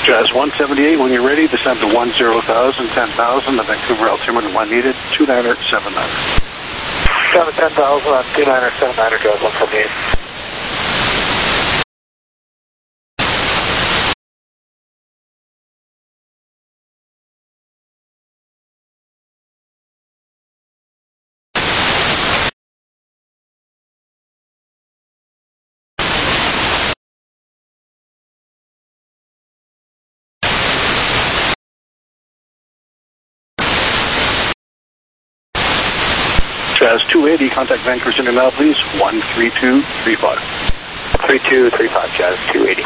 Jazz 178, when you're ready, descend to 10,000, 10,000, the Vancouver altimeter when needed, 2979. 10,000 on 2979, Jazz 178. Jazz 280, contact Vancouver Center now, please, 13235. 3235, Jazz 280.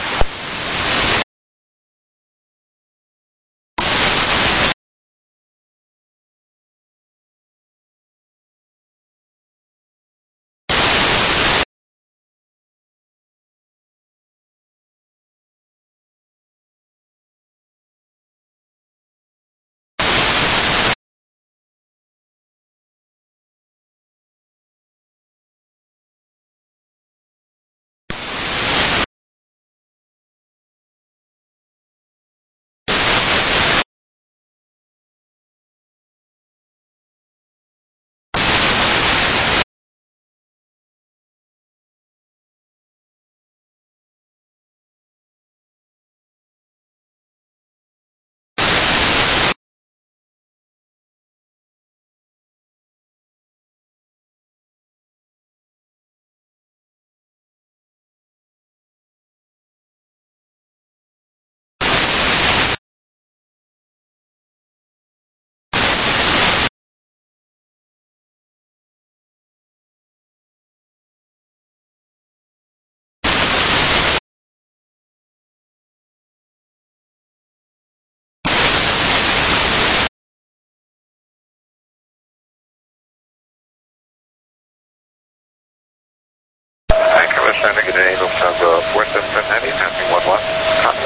Vancouver Center, good day, Lufthansa 477 Heavy, passing 11, copy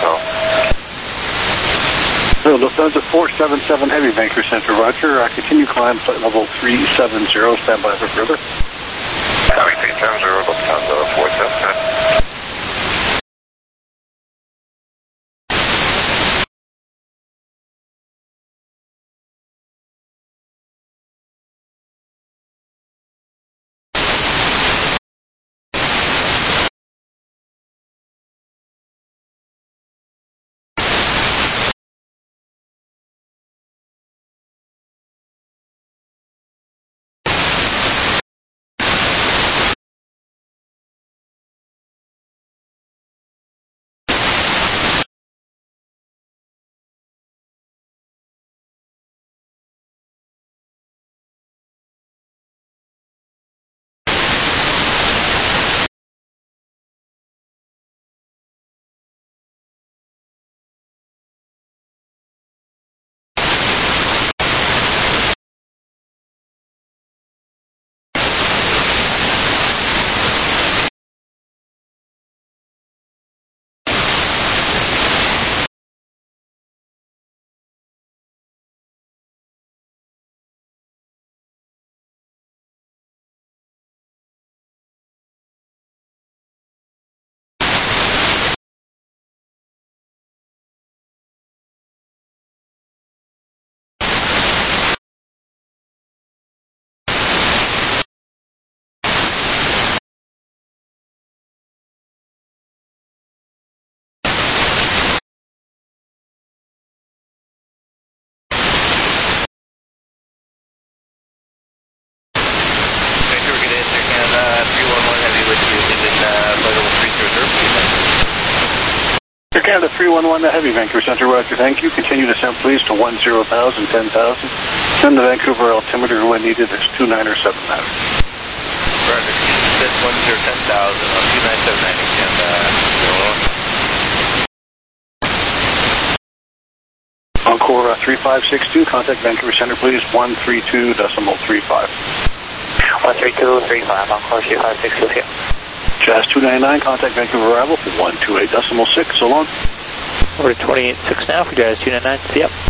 160. So, Lufthansa 477 Heavy, Vancouver Center, roger. Continue climb, flight level 370, stand by for further. Copy 370, Lufthansa 477. Canada 311 Heavy, Vancouver Center, roger, thank you. Continue descent, please, to 10,000, 10,000. Send the Vancouver altimeter when needed, it's 29 or 79. Roger, descent 10,000 on 2979 again. Encore 3562, contact Vancouver Center, please, 132.35. 13235, Encore 3562 here. Jazz 299, contact Vancouver arrival for 128.6, so long. We're at 28.6 now for Jazz 299, see ya.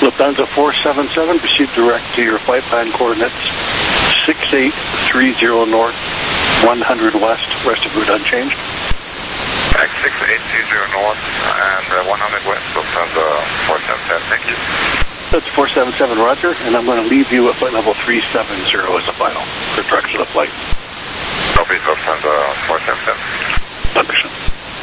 Lufthansa 477, proceed direct to your flight plan coordinates 6830 north, 100 west, rest of route unchanged. 6830 north and 100 west, Lufthansa 477, thank you. That's 477, roger, and I'm going to leave you at flight level 370 as a final for direction of the flight. Copy, Lufthansa 477. Understood.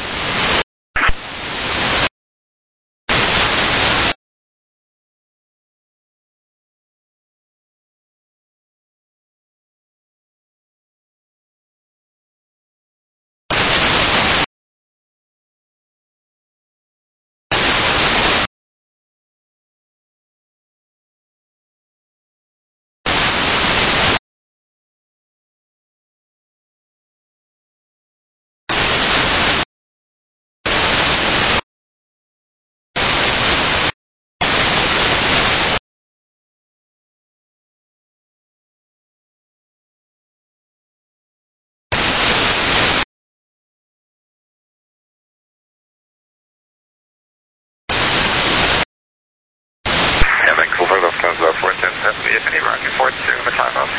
Vancouver, Lufthansa 477, if any route reports to the climb up.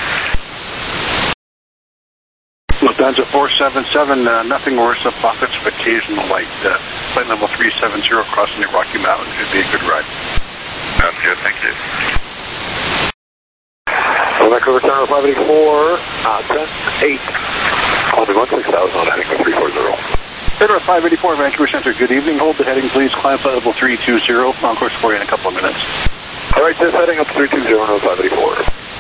Lufthansa 477, nothing worse than pockets of occasional light. Flight level 370 crossing the Rocky Mountains should be a good ride. Sounds good, thank you. Vancouver Tower 584, 10-8. Call me 16,000 on heading to 340. Center 584, Vancouver Center, good evening. Hold the heading, please. Climb flight level 320. On course for you in a couple of minutes. All right, just heading up 320 on 584.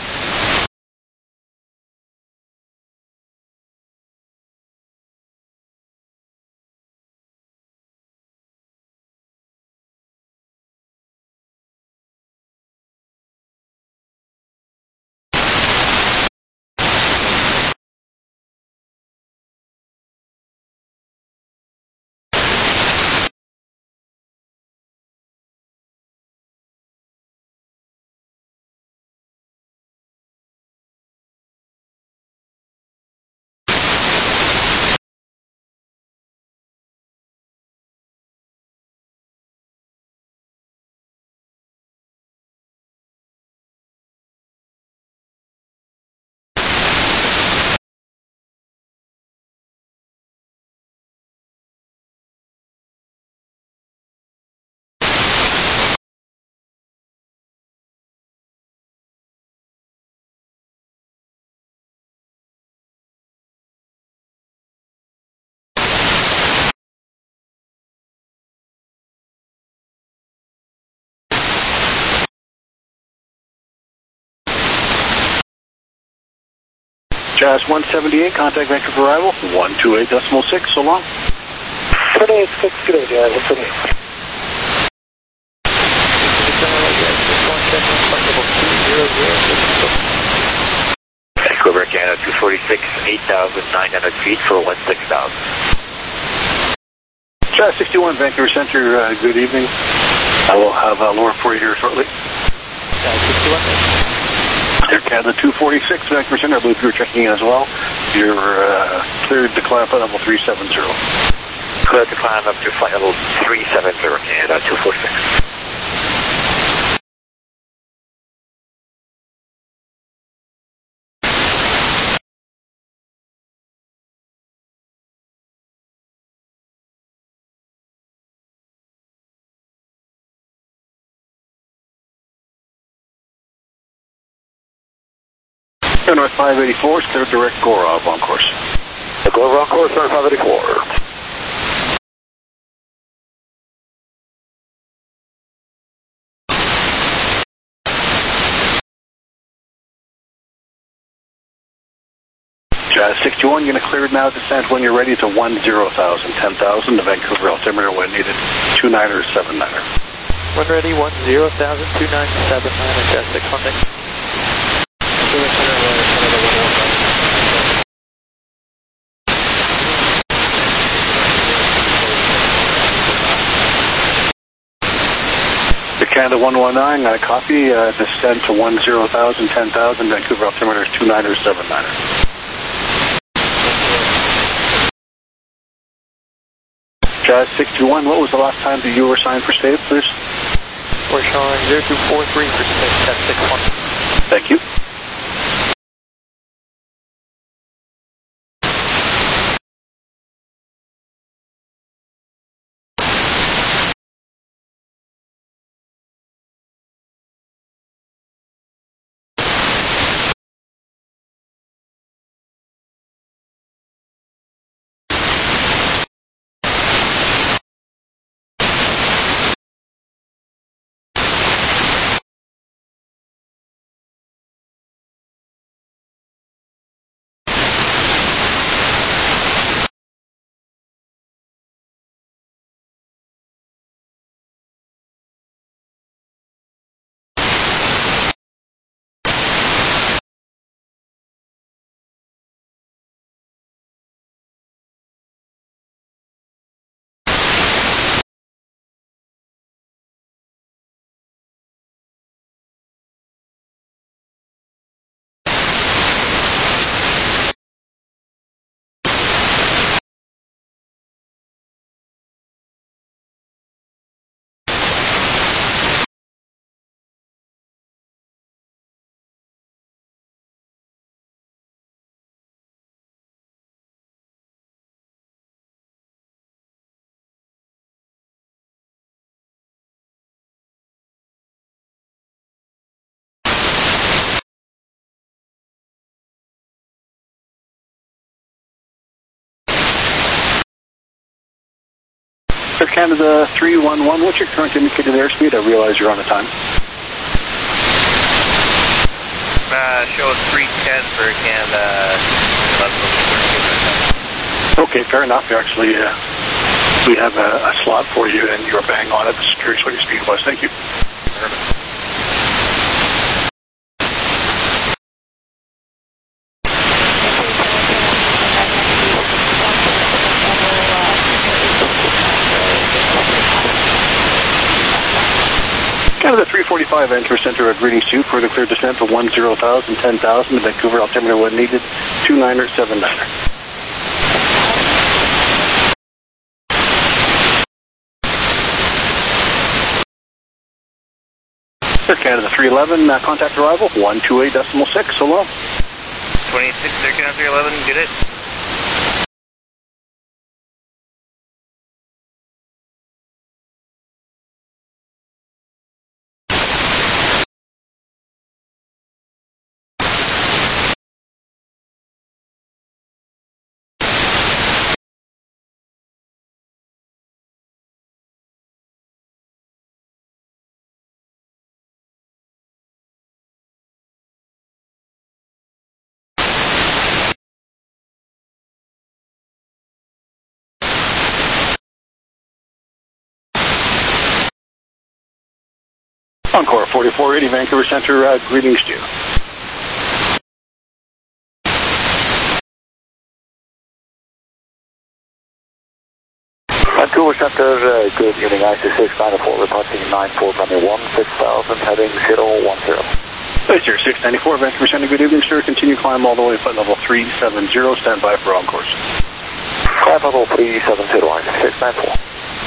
Jazz 178, contact Vancouver arrival, 128.6, so long. 28.6, good day, Jazz, 128. Vancouver, Canada 246, 8,900 feet for 16,000. Jazz 61, Vancouver Center, good evening. I will have Laura for you here shortly. Jazz 61, Air Canada 246, Vancouver Center, I believe you were checking in as well. You're cleared to climb flight level 370. Cleared to climb up to flight level 370, Canada 246. Air North 584, clear direct Gorov on course. The Gorov on course, Air 584. Jazz 61, you're going to clear it now, descent when you're ready to 10,000, 10,000, the Vancouver altimeter when needed, 29er, 79er. When ready, 10,000, 2979, Jazz 61. Canada 119, I copy, descend to 10,000, 10,000, Vancouver altimeter 29er, 79er. Jazz 61, what was the last time that you were signed for state, please? We're showing 0243 for 661. Thank you. Air Canada 311, what's your current indicated airspeed? I realize you're on the time. Show 310 for Canada. Okay, fair enough. Actually, we have a slot for you, and you're bang on it. Just curious what your speed was. Thank you. Canada 345, Vancouver Center, greetings to you. Further clear descent to 10,000, 10,000, Vancouver altimeter when needed, 29er, 79er. Air Canada 311, contact arrival, 128.6, so long. 26, Air Canada 311, get it. Encore 4480, Vancouver Center, greetings to you. Vancouver Center, good evening, IC6 94, reporting 94, runway 6,000, heading 010. Place here, 694, Vancouver Center, good evening, sir. Continue climb all the way to flight level 370, stand by for on course. Climb level 370, IC694.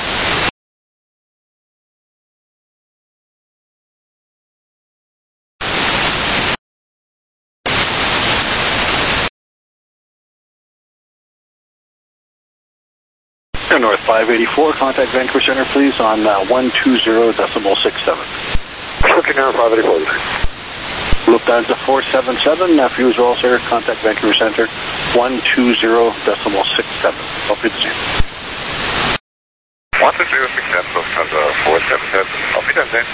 Air North 584, contact Vancouver Center, please, on 120.67. Swifting Air 584. Lufthansa 477, for you as well, sir, contact Vancouver Center, 120.67. Copy the same. 120.67, Lufthansa 477, copy the same.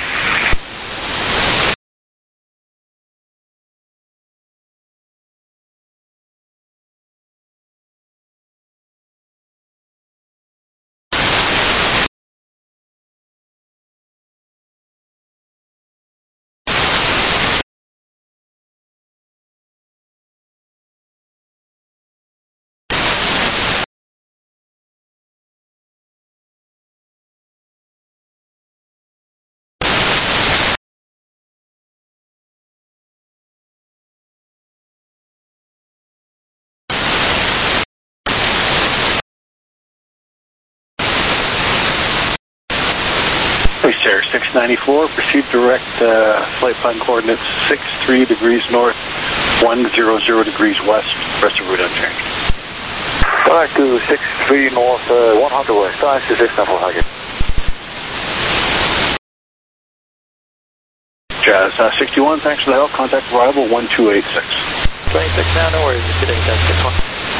Base Air 694, proceed direct flight plan coordinates 63 degrees north, 100 degrees west, rest of route unchanged. Back to 63 north, 100 west, taxi 694, Hagen. Jazz 61, thanks for the help, contact arrival 1286. 26 now, no worries, good day, Jazz 61.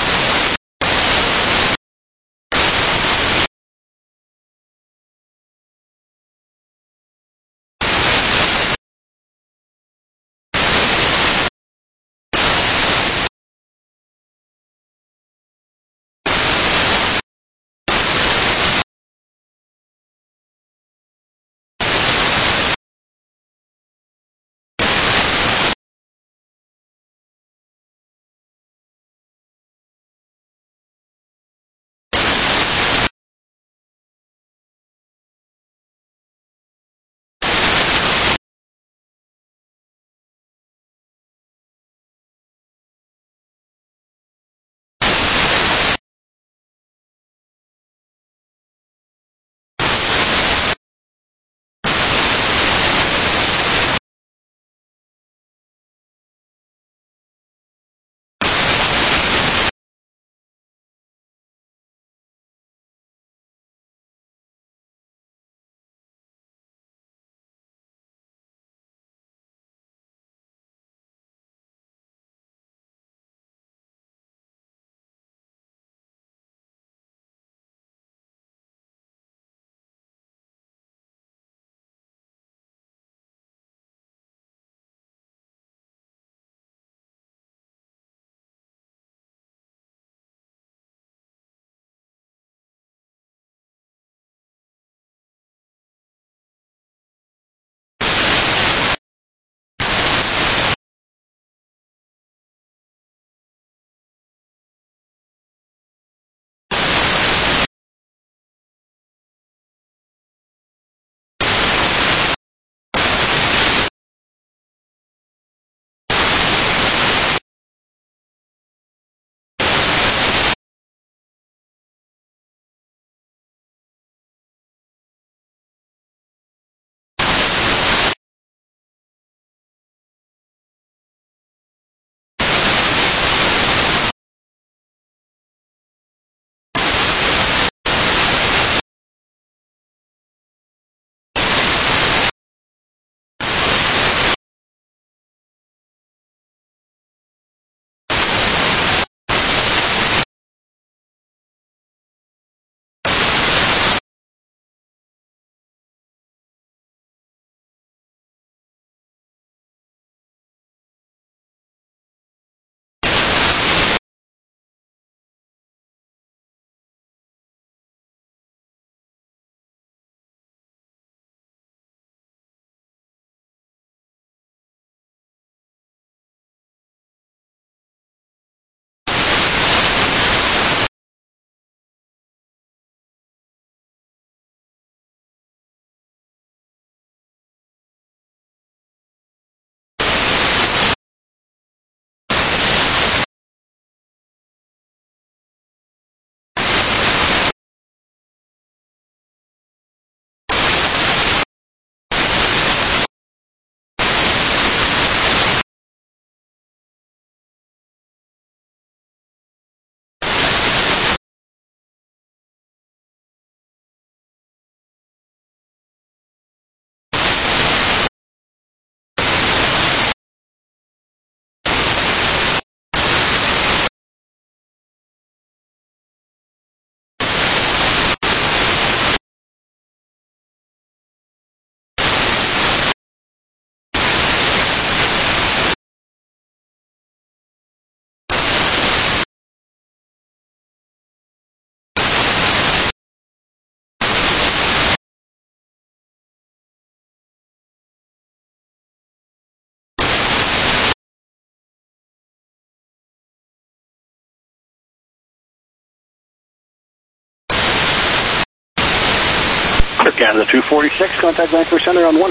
Canada 246, contact Vancouver Center on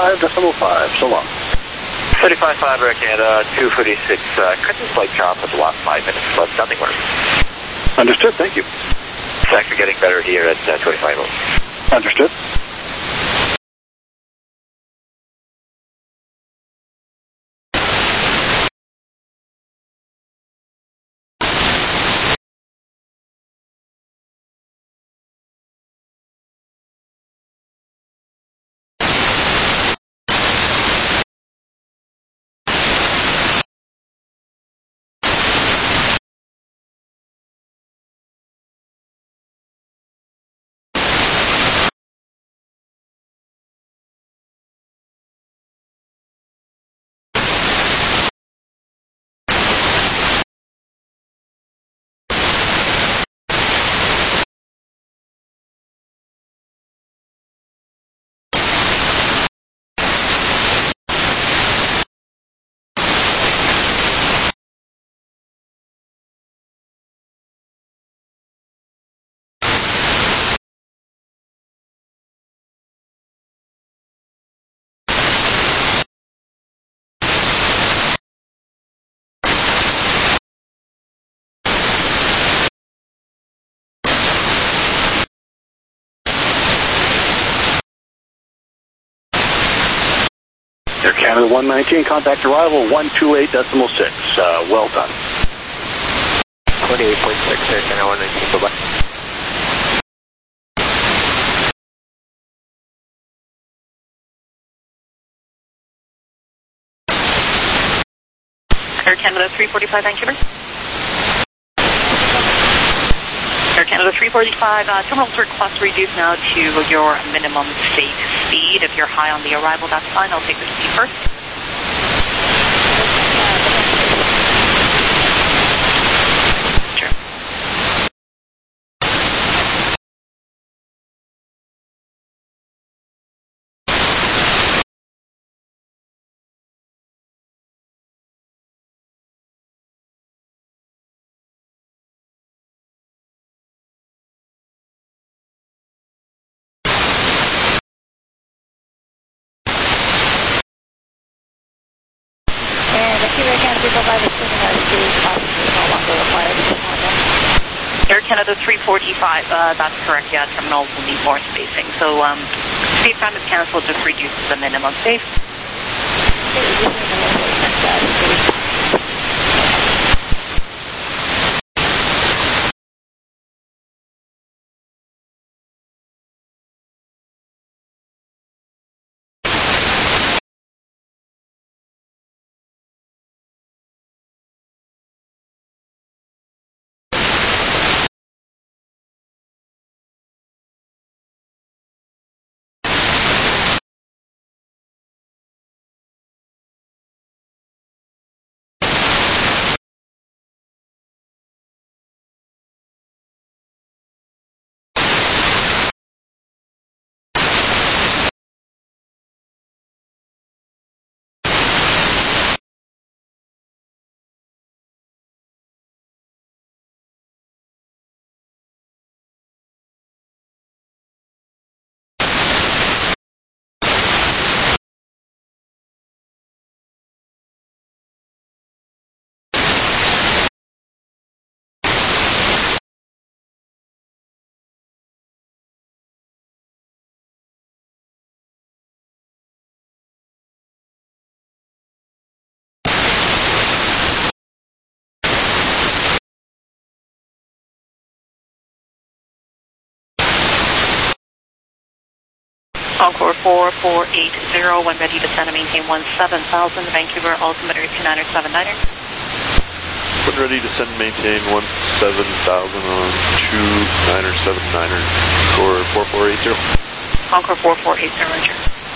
135.05. So long. 35.5 Air Canada 246. Cut this flight off for the last 5 minutes, but nothing worse. Understood, thank you. It's actually getting better here at 25 hours. Understood. Air Canada 119, contact arrival 128.6. Well done. 28.6, Air Canada 119, bye-bye. Air Canada 345, Vancouver. Air Canada 345, terminals request reduced now to your minimum safe speed. If you're high on the arrival, that's fine. I'll take the speed first. Sure. Air Canada 345, that's correct, yeah, terminals will need more spacing. So, speed time is cancelled, just reduce the minimum safe. Concord 4480, when ready to send and maintain 17,000, Vancouver altimeter 2979er. When ready to send and maintain 17,000 on 2979er for 4480. Concord 4480, Roger.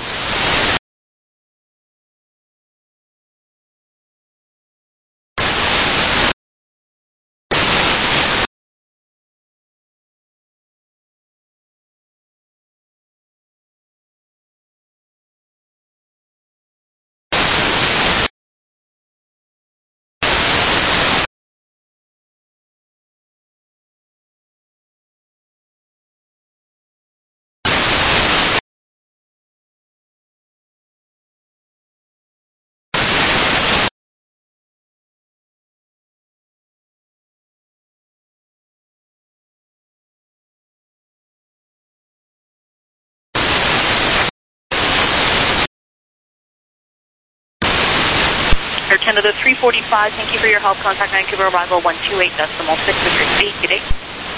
Air Canada 345, thank you for your help. Contact Vancouver arrival 128.6 with your speed. Good day.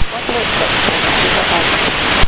128.6.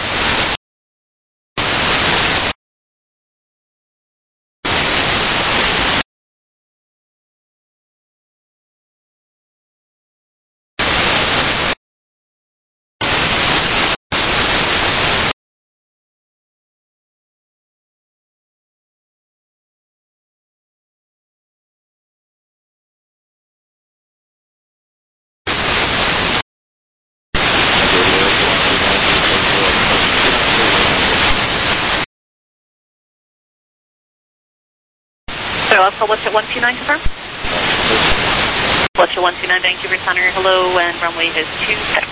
So what's at 129, confirm? What's at 129, Vancouver Center, hello, and runway is 26.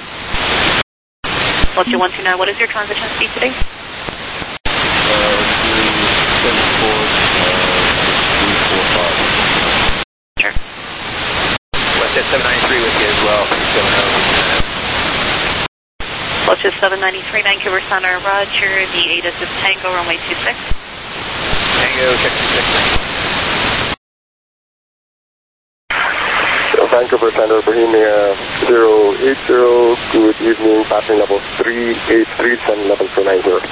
What's at 129, what is your transition speed today? 345. Sure. West at 793 with you as well. What's at 793, Vancouver Center, Roger, the ATIS is Tango, runway 26. Tango, check 269. Vancouver Center, Bohemia 080, good evening, passing level 383, send level 290.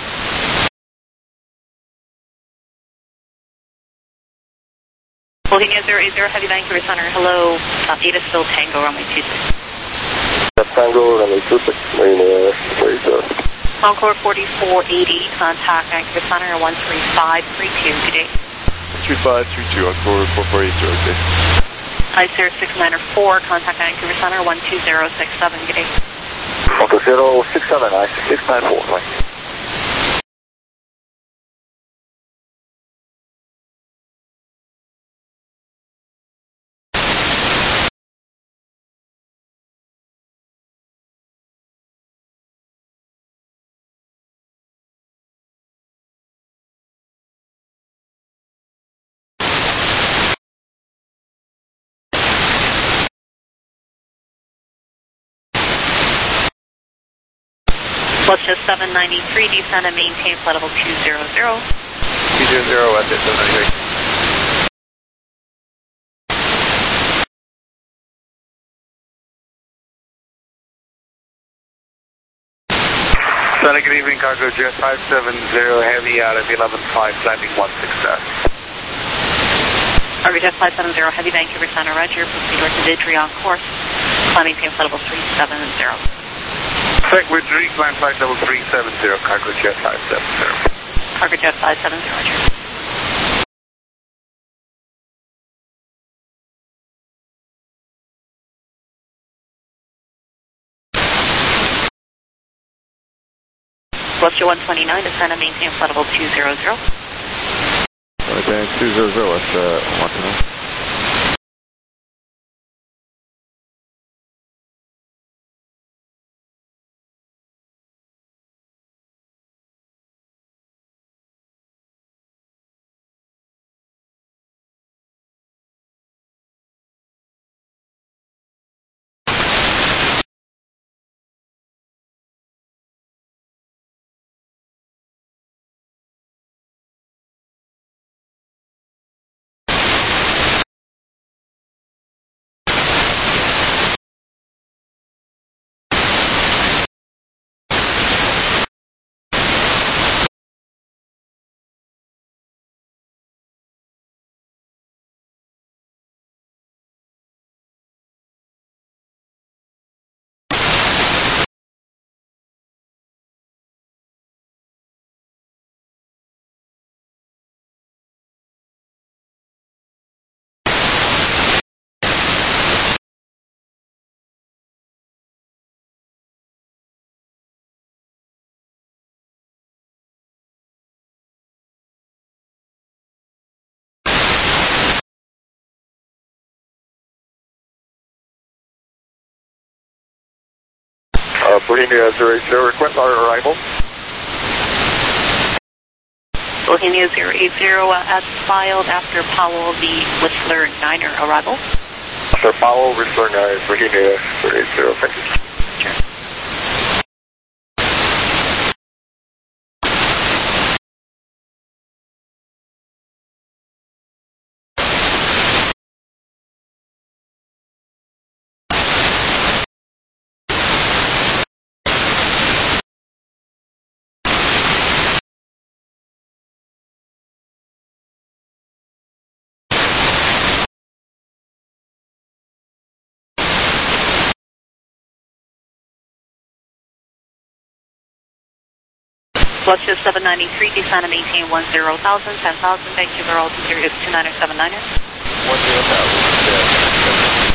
Bohemia 080, Heavy Vancouver Center, hello, Ada still Tango, runway 26. Tango, runway 26, Bohemia 080. Encore 4480, contact Vancouver Center, 13532, good day. 3532, Encore 4480, okay. Ice 694, contact Vancouver Center, 12067, good day. Okay, 067, Ice 694, right. Plus just 793, descend and maintain flight level 200. 200, West 793. Sunny, good evening, Cargo Jet 570, Heavy out of 11.5, landing 16. Cargo Jet 570, Heavy Vancouver Center, Roger, proceed north to Vidri on course, climbing maintain flight level 370. Segway 3, climb flight level 370, Cargo Jet 570. Cargo Jet 570, Roger. Western 129, descend and maintain flight level 200. Okay, 200, that's 129. Bohemia 080, request our arrival. Bohemia 080, as filed after Powell, the Whistler 9er arrival. After Powell, Whistler 9, Bohemia 080, thank you. Sure. Fluxus 793, descend and maintain 10,000, 10,000, Vancouver altitude is 297 10,000.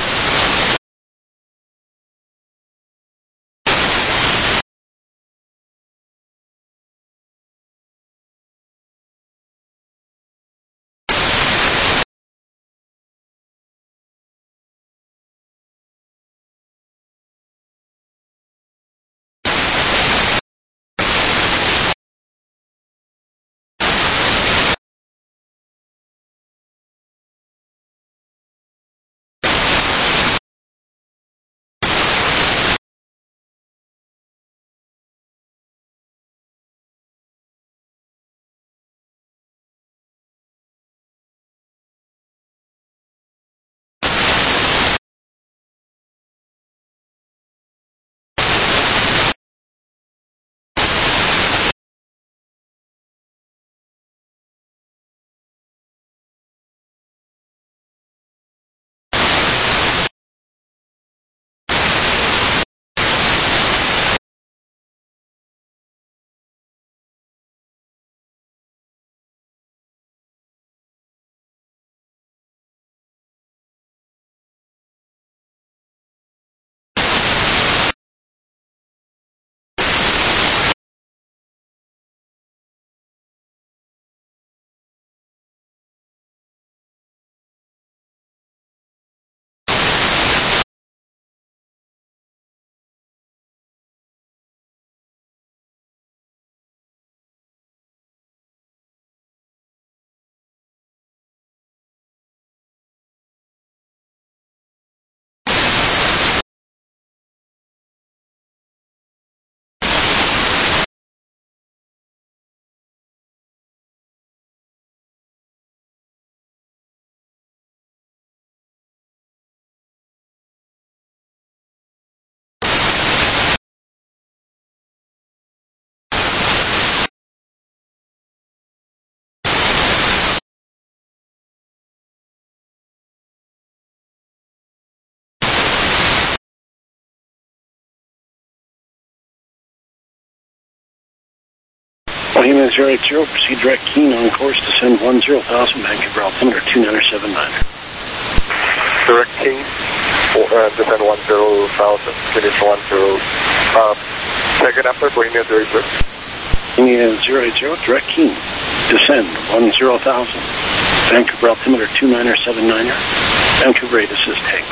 080, proceed direct Keene on course, descend 10,000, Vancouver altimeter 2979. Direct King, descend 10,000, finish 10. Second after, Bohemia 080. Bohemia 080, direct Keene, descend 10,000, Vancouver altimeter 2979. Vancouver 8 assist tank.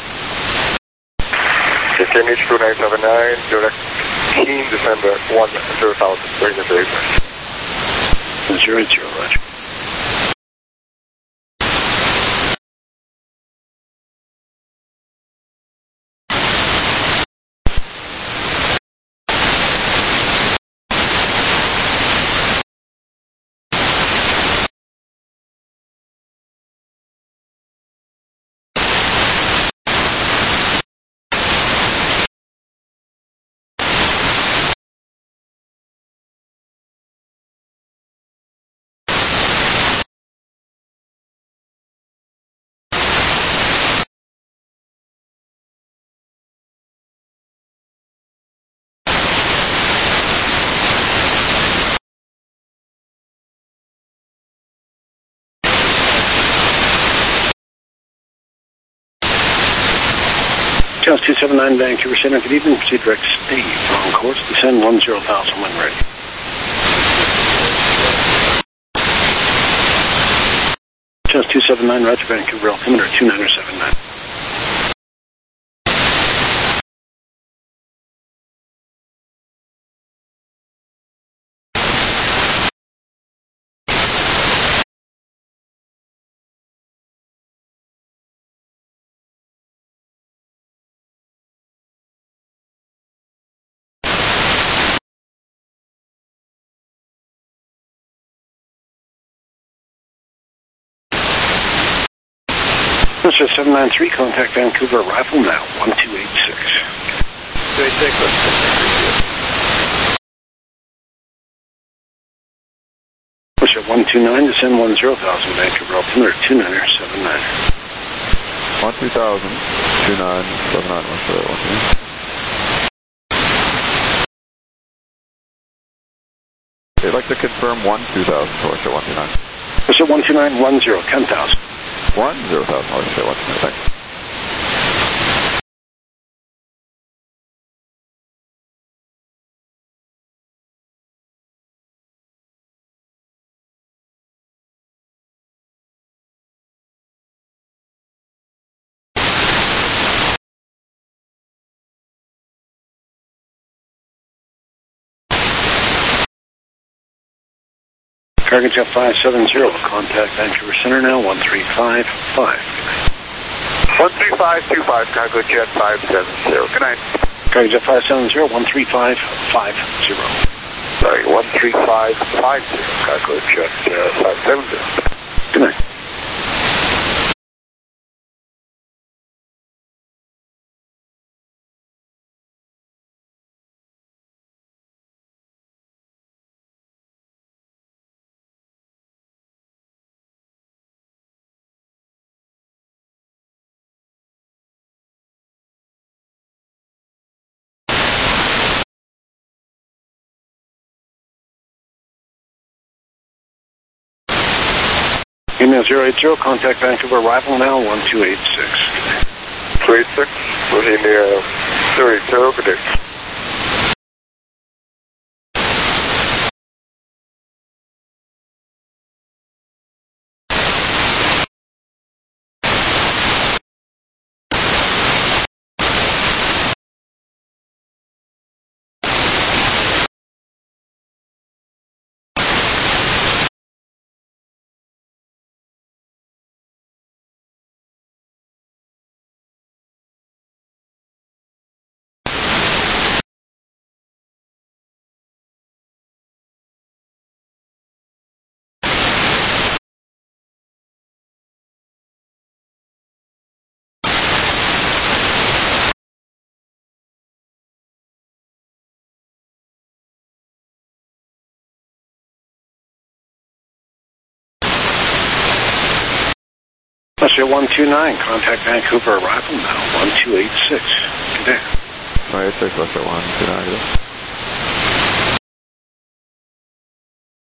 KMH 2979, direct Keene, descend 10,000, Bohemia 080. 080, roger. Channel 279, Vancouver Center, good evening. Proceed direct Steve on course, descend 10,000 when ready. Channel 279, roger, Vancouver altimeter 2979. Mr. 793, contact Vancouver arrival now, 1286. 286, Push at 129, descend 10,000, Vancouver altimeter 2979. 12,000, 2979, what's that one? They'd like to confirm 12,000 course at 129. Push at 129, 10,000. 10,000, I'll say 129, thanks. Cargo Jet 570, contact Vancouver Center now, 1355. 13525, Cargo Jet 570. Good night. Cargo Jet 570, 13550. Sorry, 13550, Cargo Jet 570. Good night. Email 080, contact Vancouver arrival now, 1286. 286, Bohemia 080, good day. Russia 129, contact Vancouver arrival now, 1286. Good day. 286, Russia 129, good day.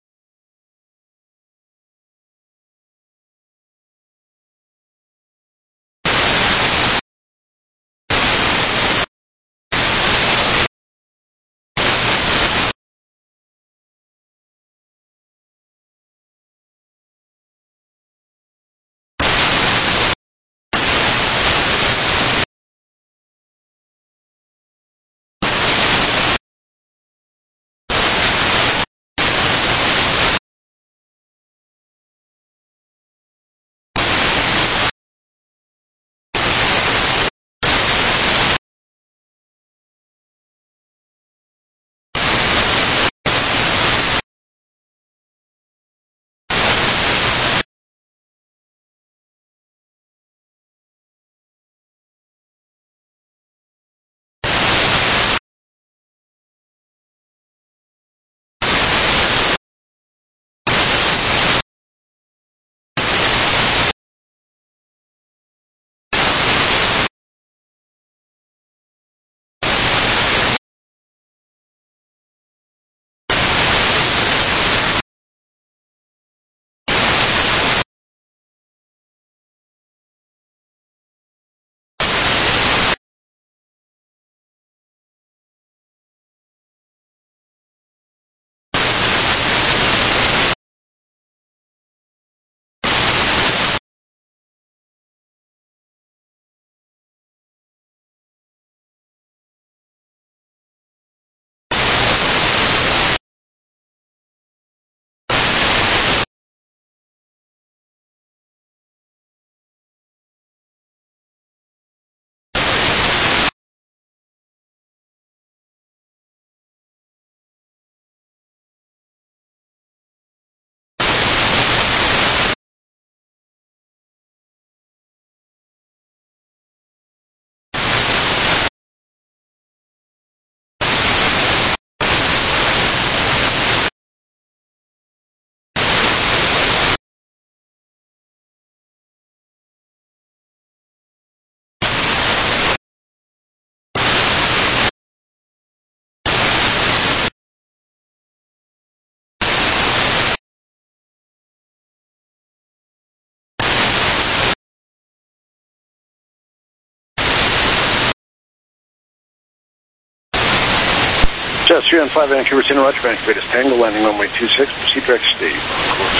Just 315 Vancouver, Center, Roger, Vancouver, latest Tango, landing runway 26, proceed direct Steve.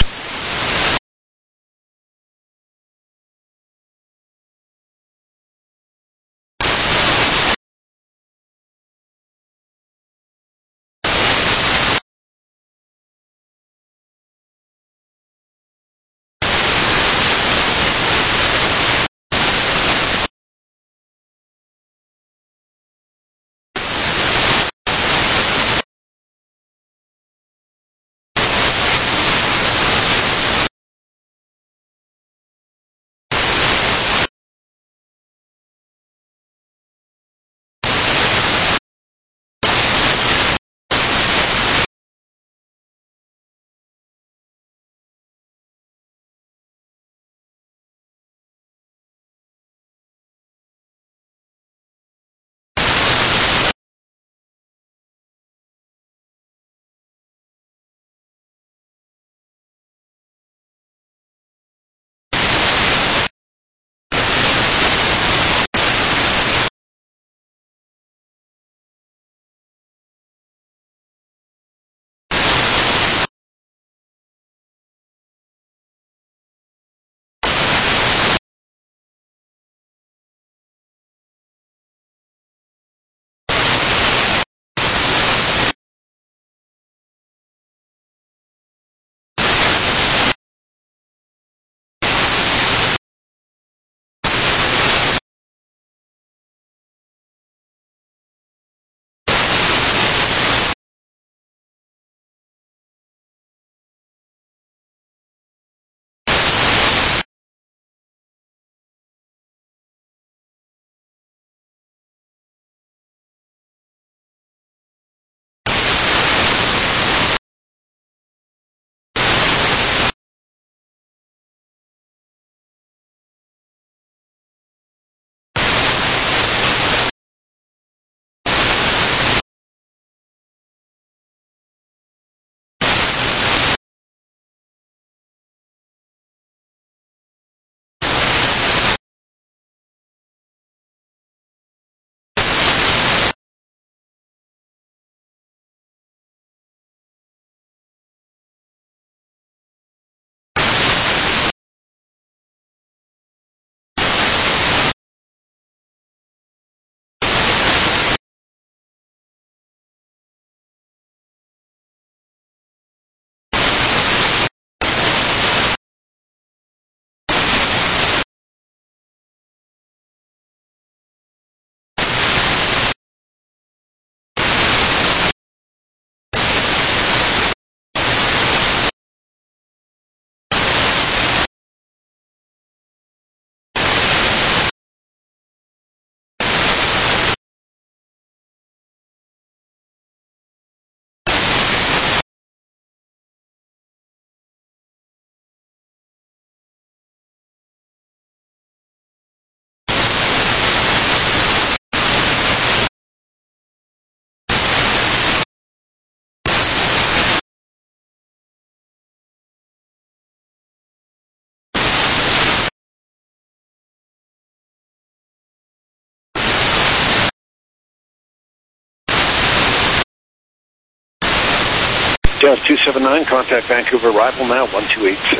Jazz 279, contact Vancouver, arrival now, 1286.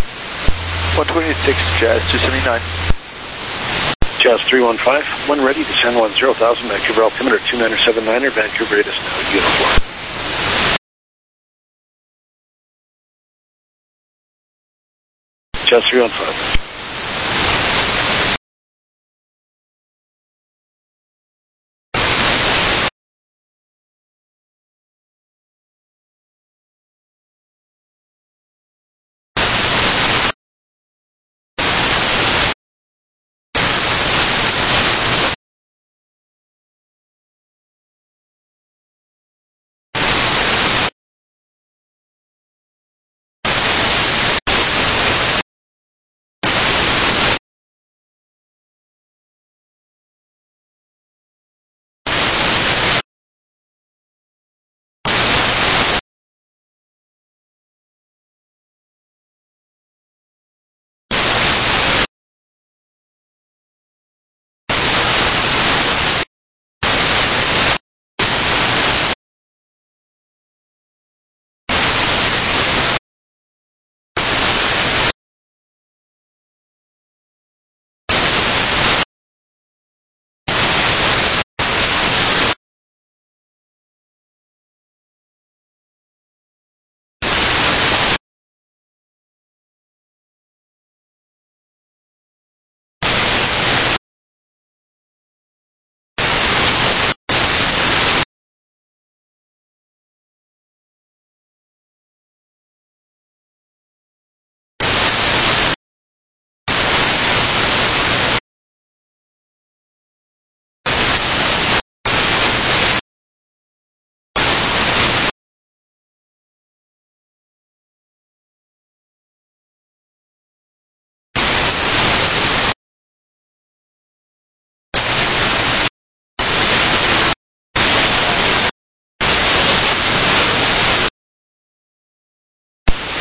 1286, Jazz 279. Jazz 315, when ready, descend 10,000, Vancouver altimeter 2979er, Vancouver, it is now uniform. Jazz 315.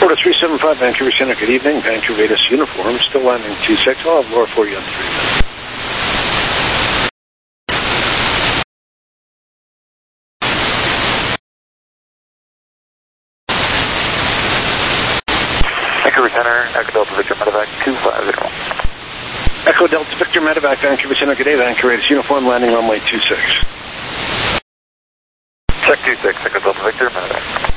Florida 375, Vancouver Center, good evening. Vancouver Vegas uniform, still landing 26. I'll have Laura for you in 3 minutes. Vancouver Center, Echo Delta Victor Medevac 250. Echo Delta Victor Medevac, Vancouver Center, good day. Vancouver Vegas uniform, landing runway 26. Check 26, Echo Delta Victor Medevac.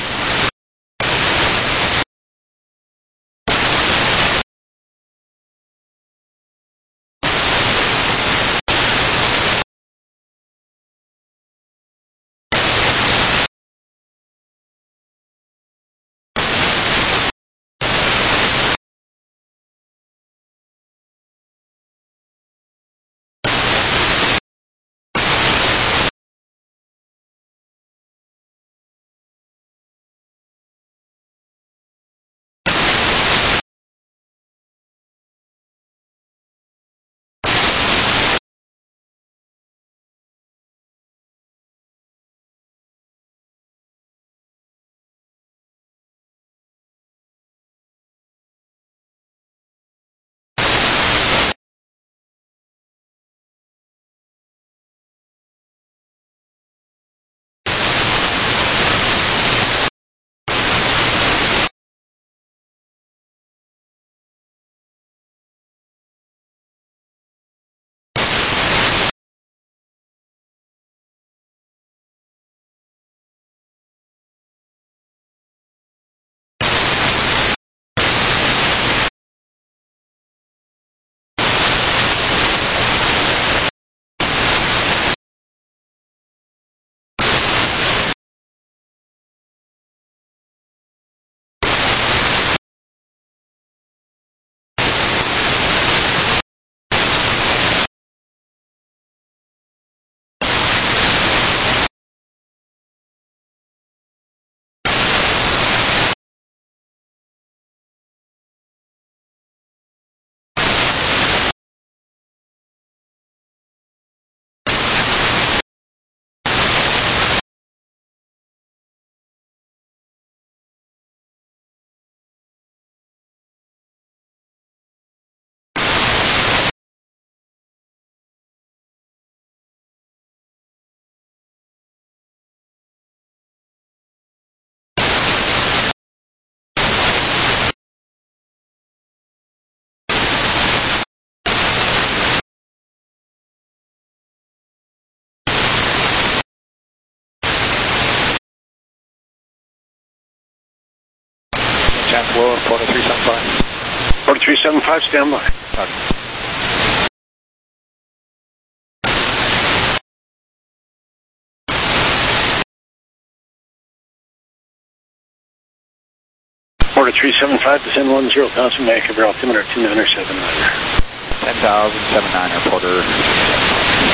Chance low, Florida 375. Florida 375, stand by. Okay. Florida 375, descend 10,000, Vancouver altimeter 2979. 10,079, reporter.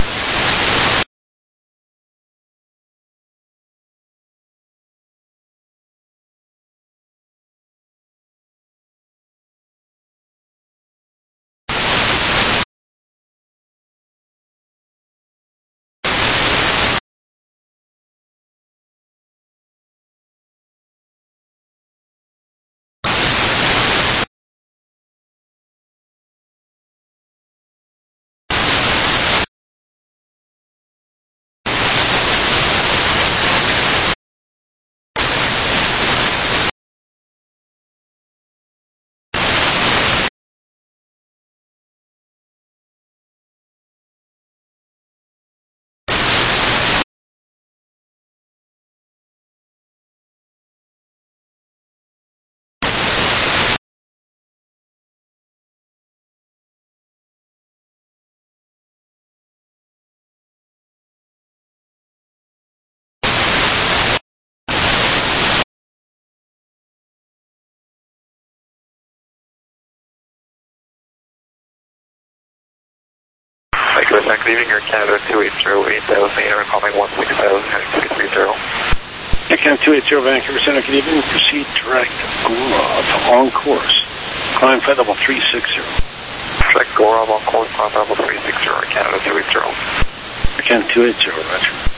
Vancouver Center, good evening, Air Canada 280, 8,800, calling 16,000, heading 330. Air Canada 280, Vancouver Center, good evening. Proceed direct Gorov on course. Climb flight level 360. Direct Gorov on course, climb level 360, Air Canada 280. Air Canada 280, roger.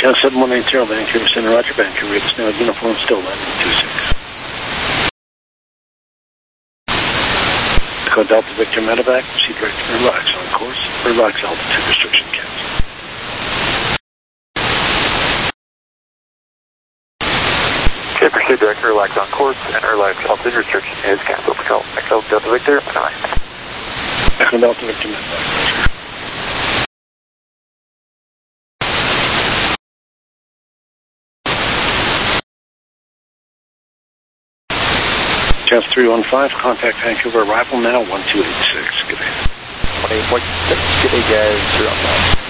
Channel 7180, Vancouver Center, Roger, Vancouver. It's now uniform, still landing 26. Echo Delta Victor Medevac, proceed direct to relax on course. Relax altitude restriction cancel. Okay, proceed direct to relax on course, and relax altitude restriction is canceled. Echo Delta Victor, bye. Echo Delta Victor Medevac. Chance 315, contact Vancouver, arrival now, 1286. Good day. 28.6, good day guys, 315.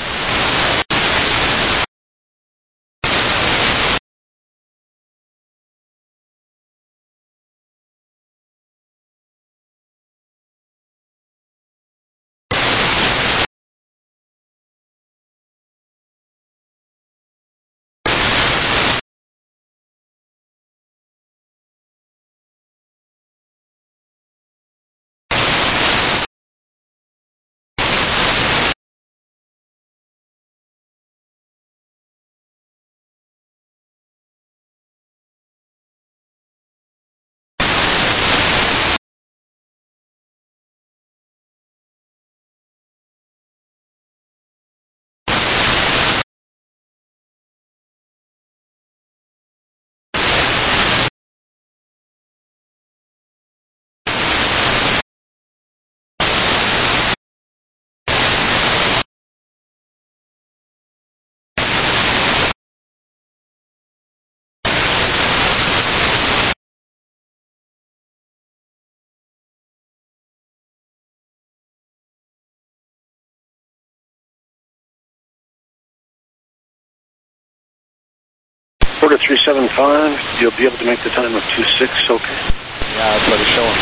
Order 375, you'll be able to make the time of 26, okay? Yeah, that's what it's showing.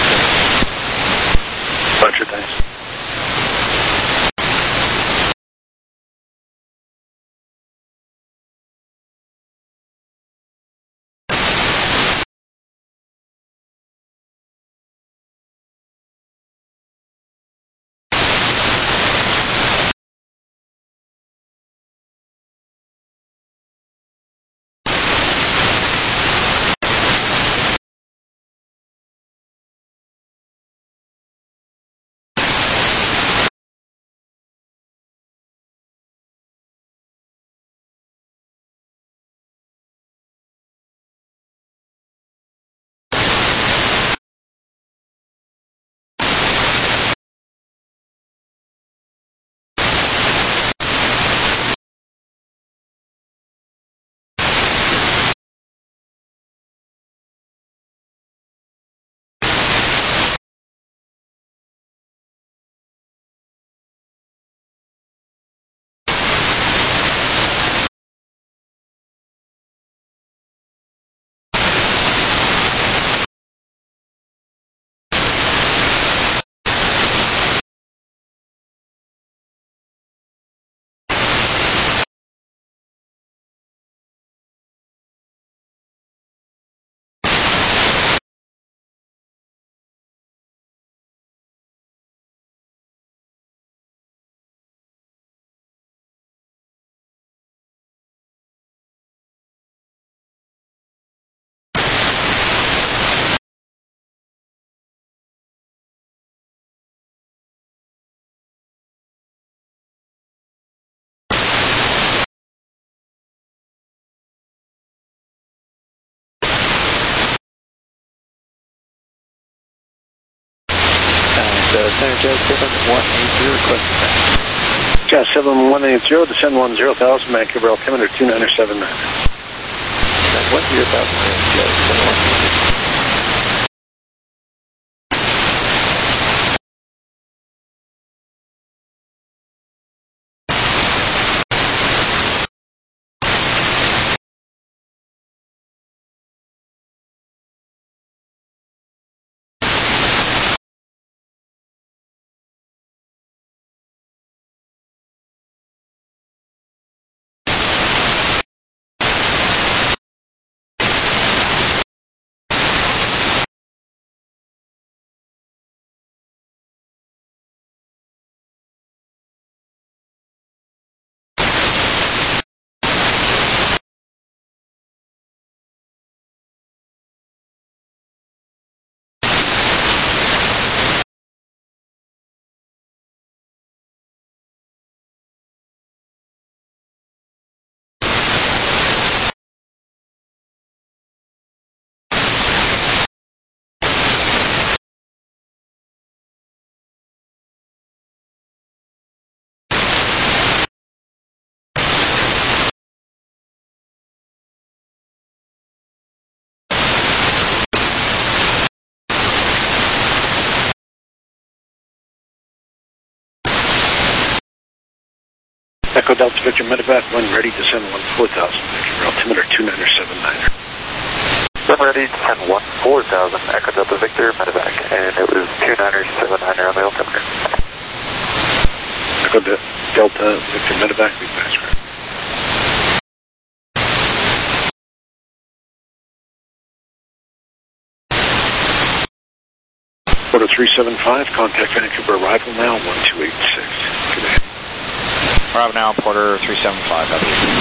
Roger, thanks. Center Jet 7180, request back. Jet 7180, descend 10,000, Vancouver altimeter 2979. 10,000, Jet 7180. Echo Delta Victor Medevac, when ready to send 14,000, Victor, altimeter 2979. When ready to send 14,000, Echo Delta Victor Medevac, and it was 2979 on the altimeter. Echo Delta Victor Medevac, we pass ground. Order 375, contact Vancouver arrival now, 1286. Today. Arrival now, Porter 375, W.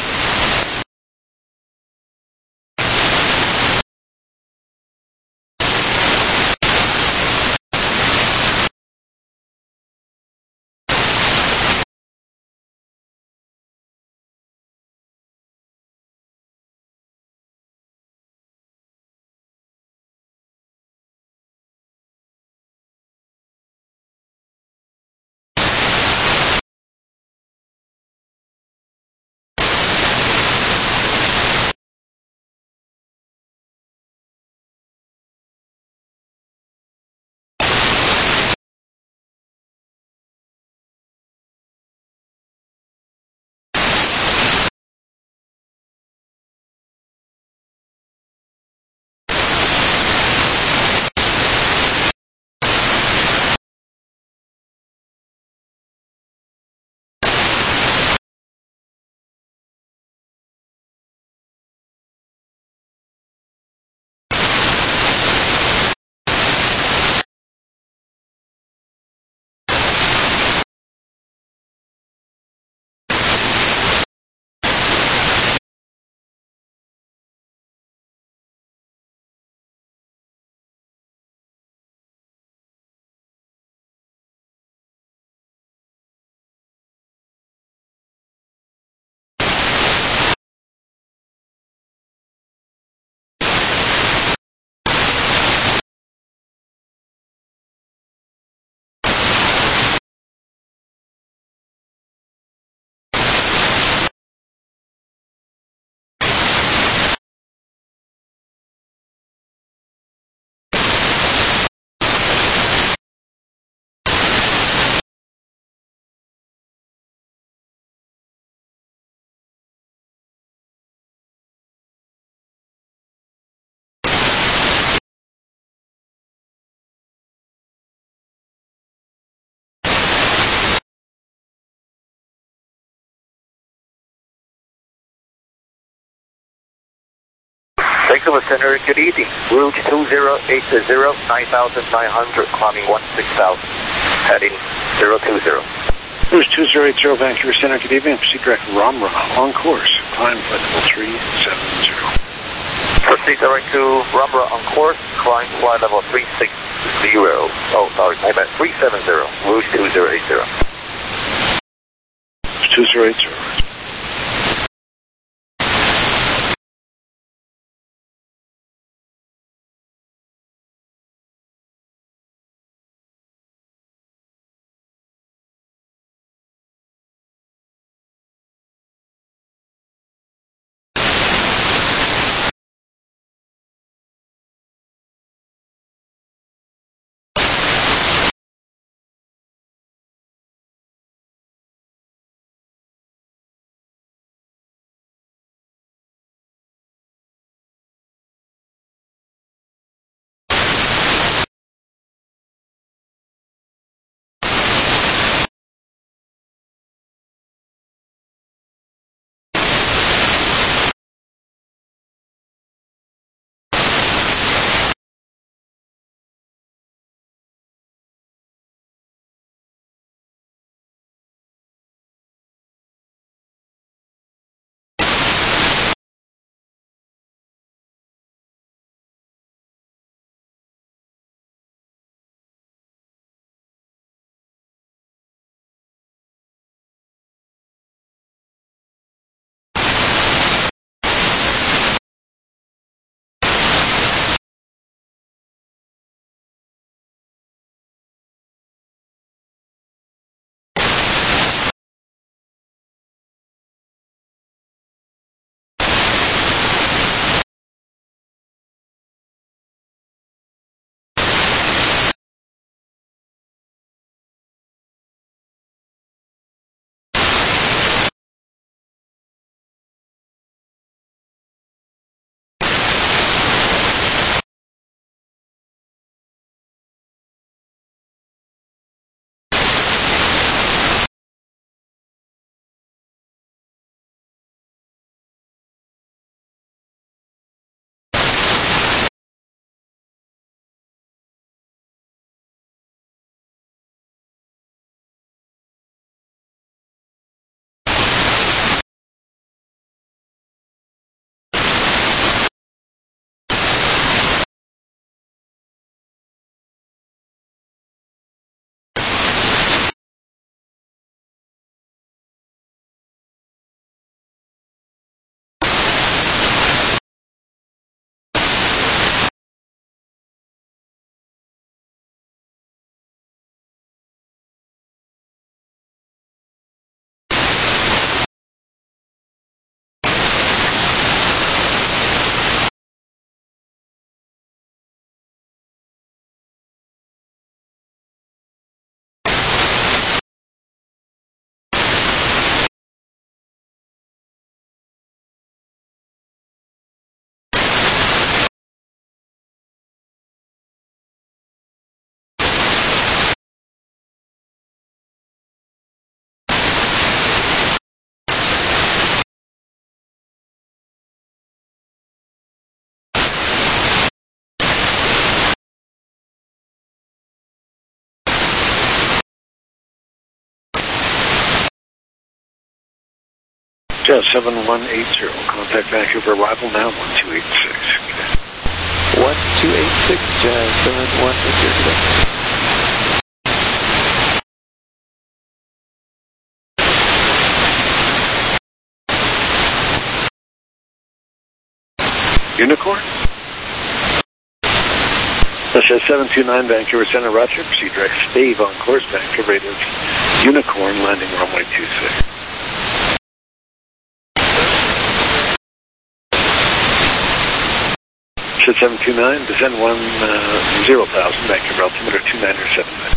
Vancouver Center, good evening. Route 2080, 9,900, climbing 16,000, heading 020. Cruise 2080 Vancouver Center, good evening. Proceed direct Ramra, on course. Climb flight level 370. Proceed direct to Ramra on course, climb flight level 360. Oh, sorry, I meant 370, route 2080. 2080. Jet 7180, contact Vancouver arrival now, 1286. 1286, Jazz 7180. Unicorn? That's 729 Vancouver Center, Roger. Proceed direct stave on course, Vancouver rate is Unicorn, landing runway 26. Shit 729, descend 10,000, Vancouver altimeter 2979.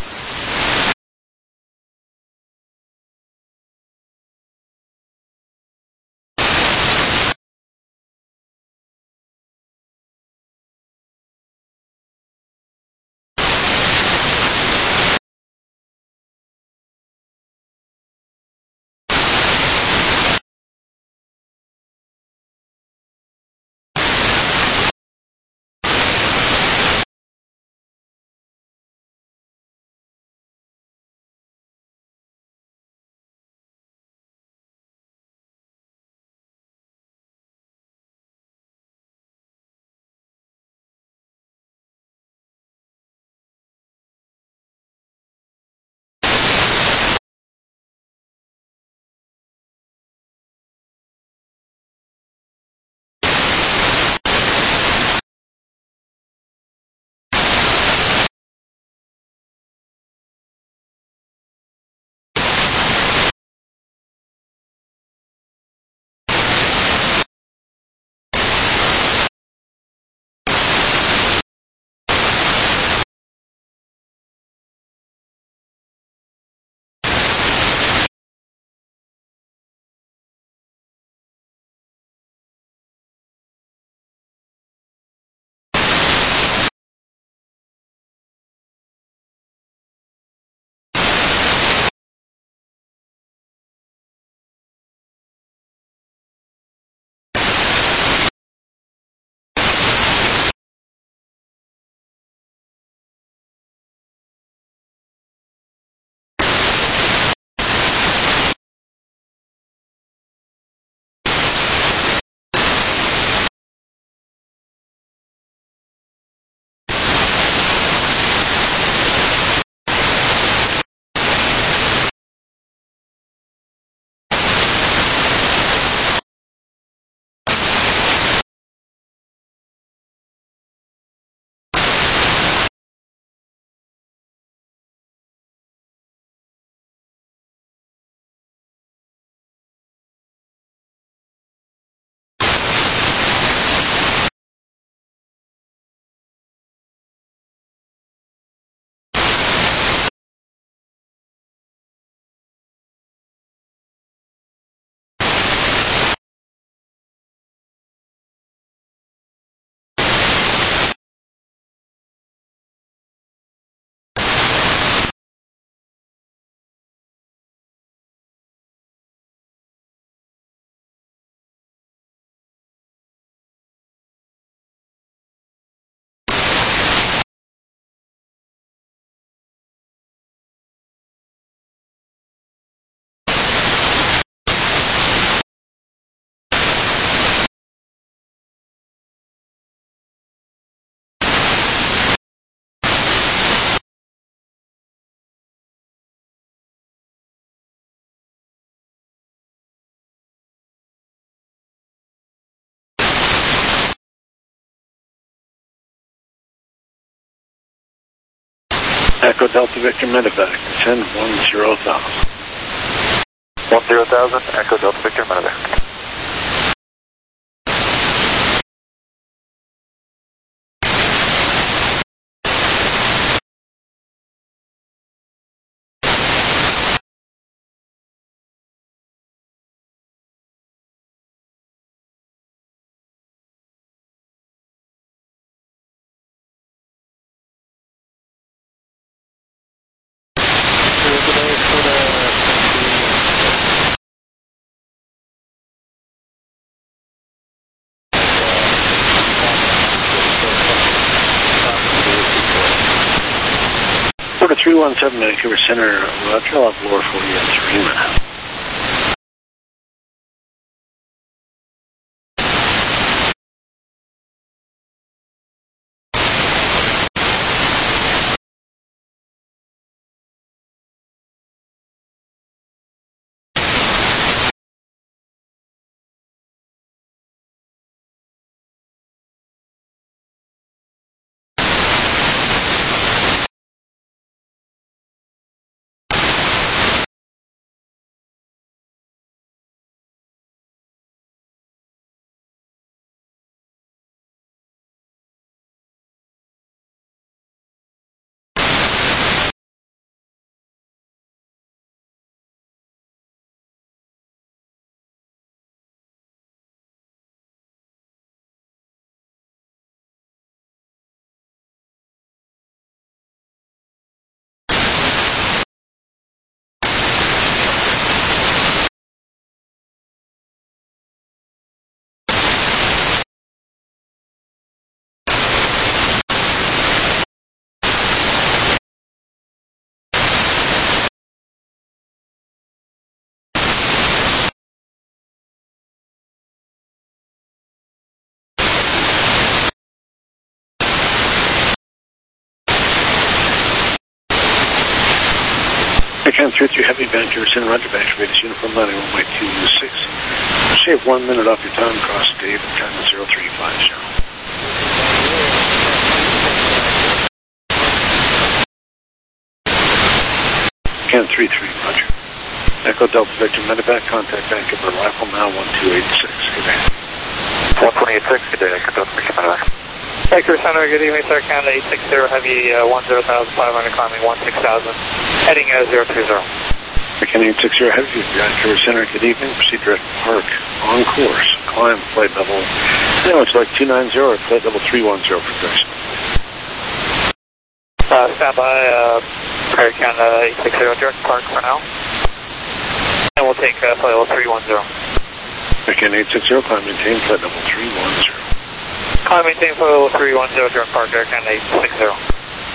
Echo Delta Victor Medevac, descend 10,000. 10,000, Echo Delta Victor Medevac. Order 317 Vancouver Center, Roger, I'll have lower 40 at 3 minutes. Again, 33 Heavy, Vancouver Center, Roger, Vancouver, Vegas, Uniform 91 by 26. Shave 1 minute off your time, cross Dave, time 0350. Again, 33, Roger. Echo Delta Victor, Medevac, contact Vancouver, Rifle now 1286. Good day. 1286, good day, Echo Delta Victor, Medevac. Vancouver Center, good evening, sir. Canada 860 Heavy, 10,500, climbing 16,000, heading 020. Canada 860 Heavy, Vancouver Center, good evening. Proceed direct Park, on course. Climb, flight level, it's like 290, flight level 310 for direction. Stand by, Air Canada 860 direct Park for now. And we'll take flight level 310. Canada 860, climb, maintain, flight level 310. Climb, maintain, flight level 310, direct Park, Air Canada 860.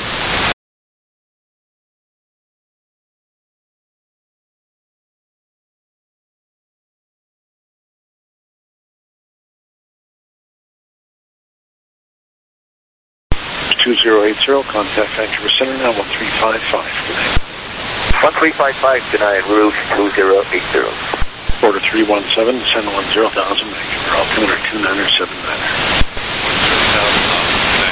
Contact Vancouver Center now 1355. 1355 tonight, route 2080. Order 317, descend 10,000, Vancouver, altimeter 2979.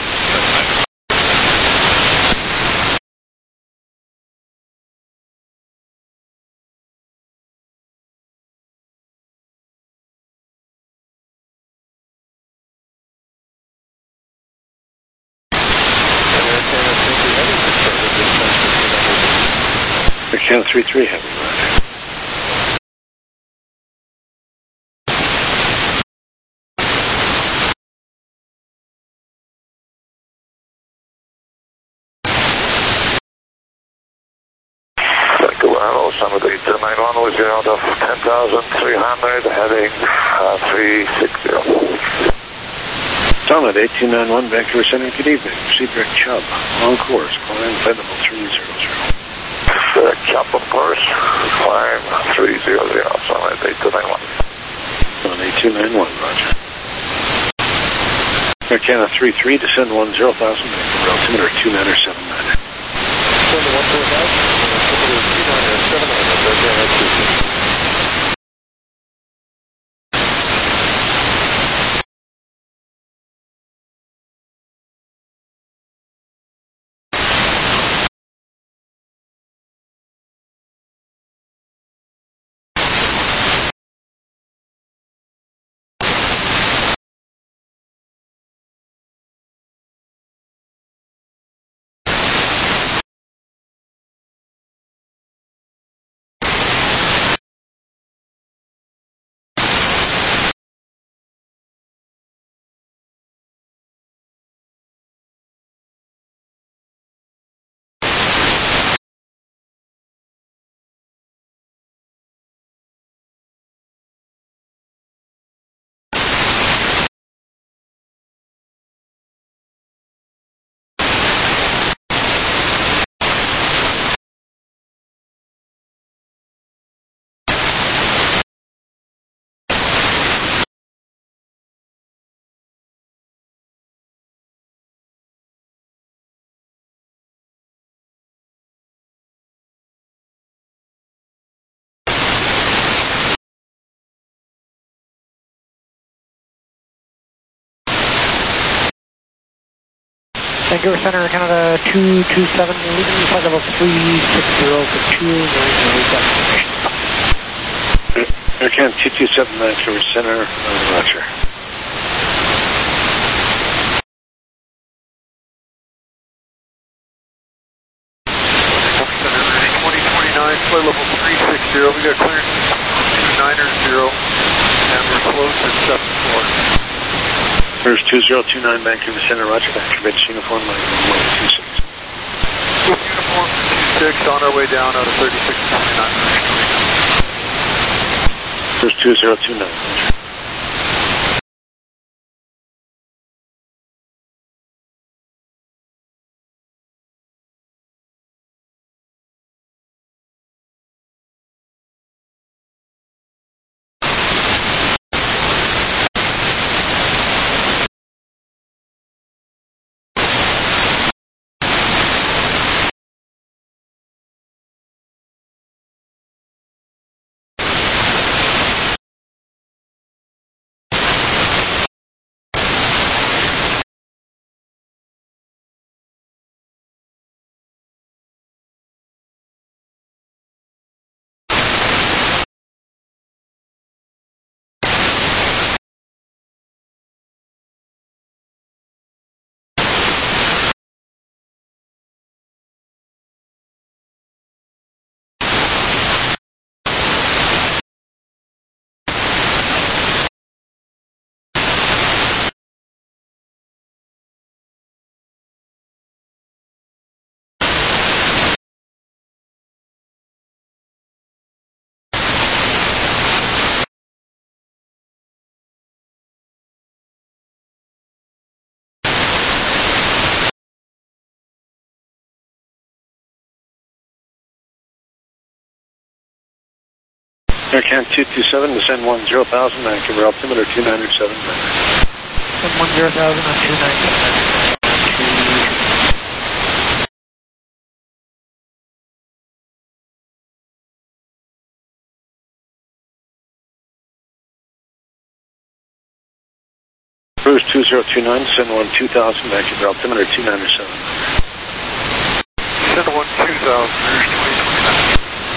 Canada 33 Heavy, Roger. Hello, Summit 8291 with you out of 10,300, heading 360. Summit 8291, Vancouver Center, good evening. Proceed direct Chubb, on course, climb, flight level 300. Chubb, of course, climb 300, Summit 8291. Summit 8291, Roger. Air Canada 33, descend 10,000, Vancouver, altimeter 2979. Send to 14,000, altimeter 2979, Vancouver Center, Canada 227, leaving flight level 360 for 290 destination. Air Canada 227, Vancouver Center, Roger. Center 2029, flight level 360, we got clearance 290, and we're close at 74. Here's 2029, Vancouver Center, Roger, Vancouver, uniform 9126. Uniform 26, on our way down out of 3629. Here's 2029, Roger. Air Canada 227, descend 10,000, Vancouver altimeter 2907. Descend 10,000 on 297. Cruise 2029, descend 12,000, Vancouver altimeter 2907. Descend 12,000, there's 2029.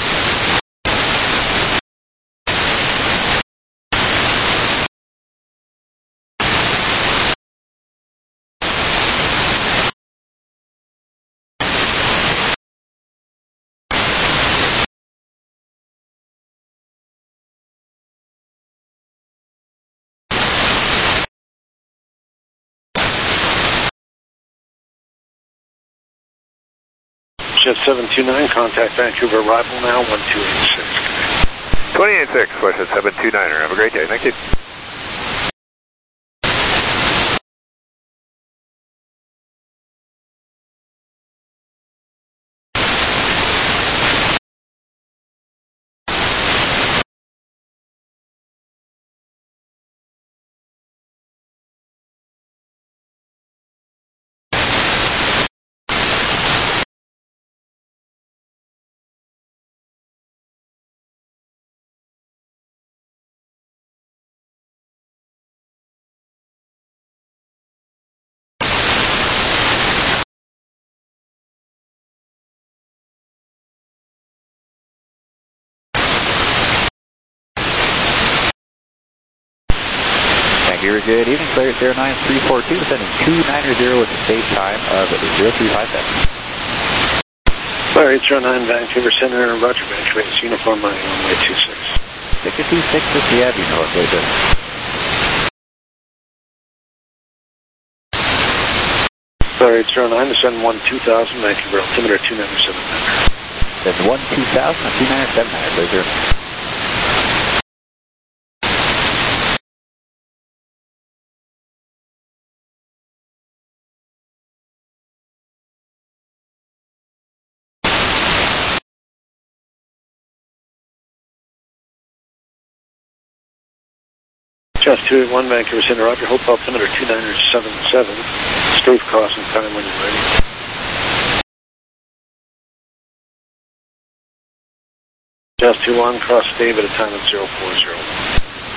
Jet 729, contact Vancouver arrival now, 1286. 2886, Westjet 729er. Have a great day. Thank you. Good evening, Flight 09342, sending 290 with a stage time of 0357. Flight 809, Vancouver Center, Roger, Vancouver, uniform running runway 26. 626 is the Abbey North, later. Flight 809, descend 12,000, Vancouver altimeter 297. Then 12,000 and 297, later. Jet 281, Vancouver Center, Roger, Hope altimeter 2977. Stave crossing time when you're ready. Jet 21, cross Stave at a time of 0401.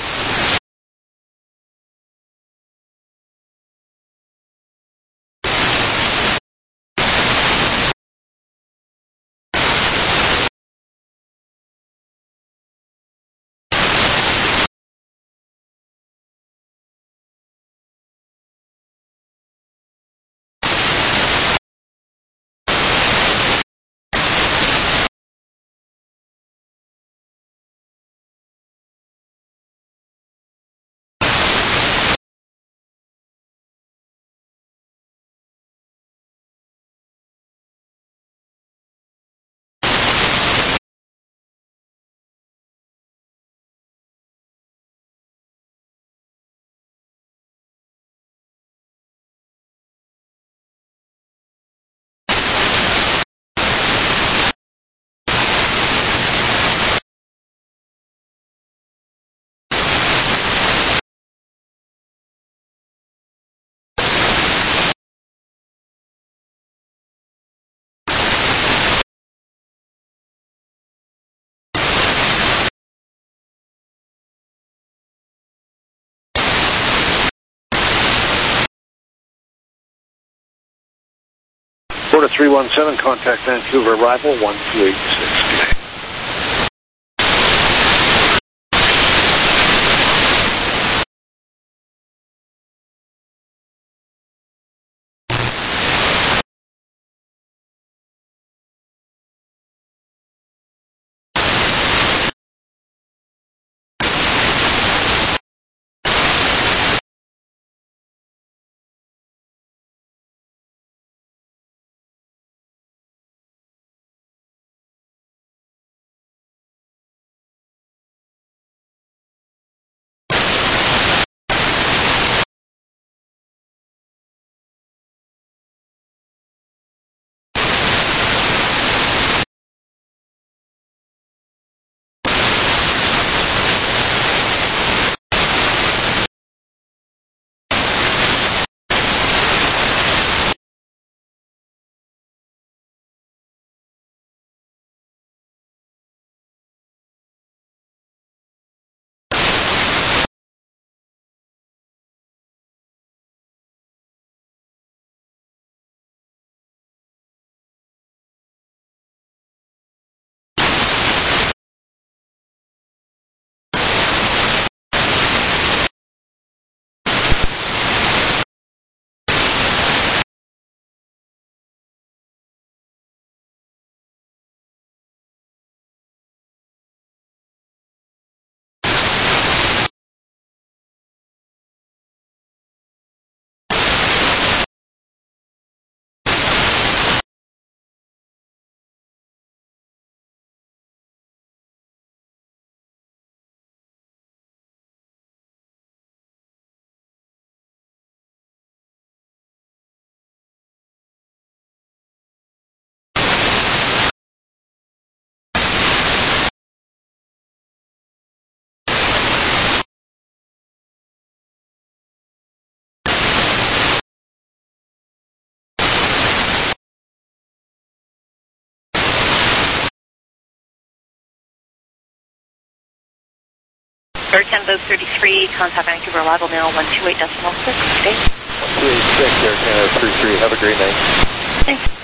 Florida 317, contact Vancouver arrival 1286. Air Canada 33, contact Vancouver arrival now 128.6. Today. 128.6, Air Canada 33. Have a great night. Thanks.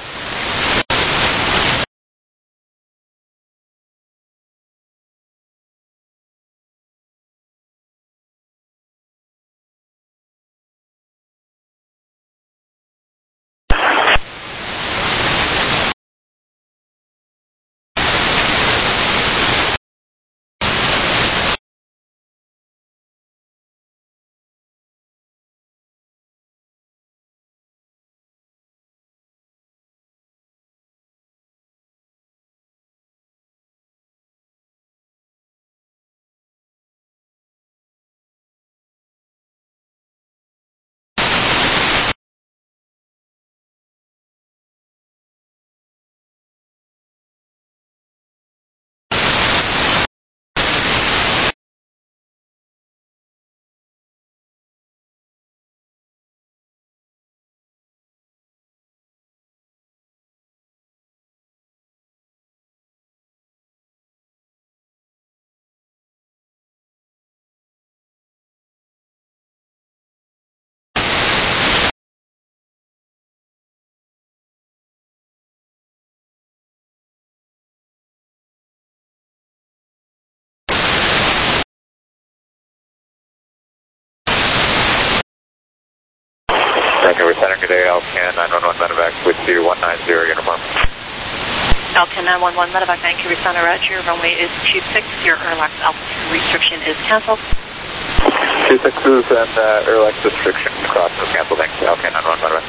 Vancouver Center, good day, Alcan 911 medevac with you 190 uniform. Alcan 911 medevac Vancouver Center, roger. Runway is 26. Your Erlax altitude restriction is canceled. 26s and Erlax restriction cross is canceled. Thanks, Alcan 911 medevac.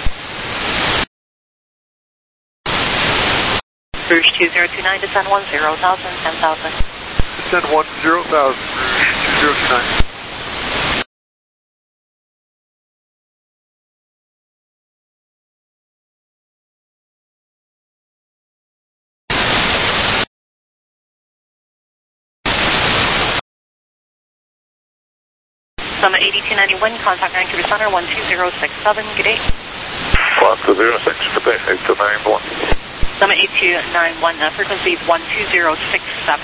Rouge 2029, descend 10,000, 10,000. Descend 10,000, Rouge 2029. Summit 8291, contact Vancouver Center 12067. Good day. 120, good day, 8291. Summit 8291, frequency 12067.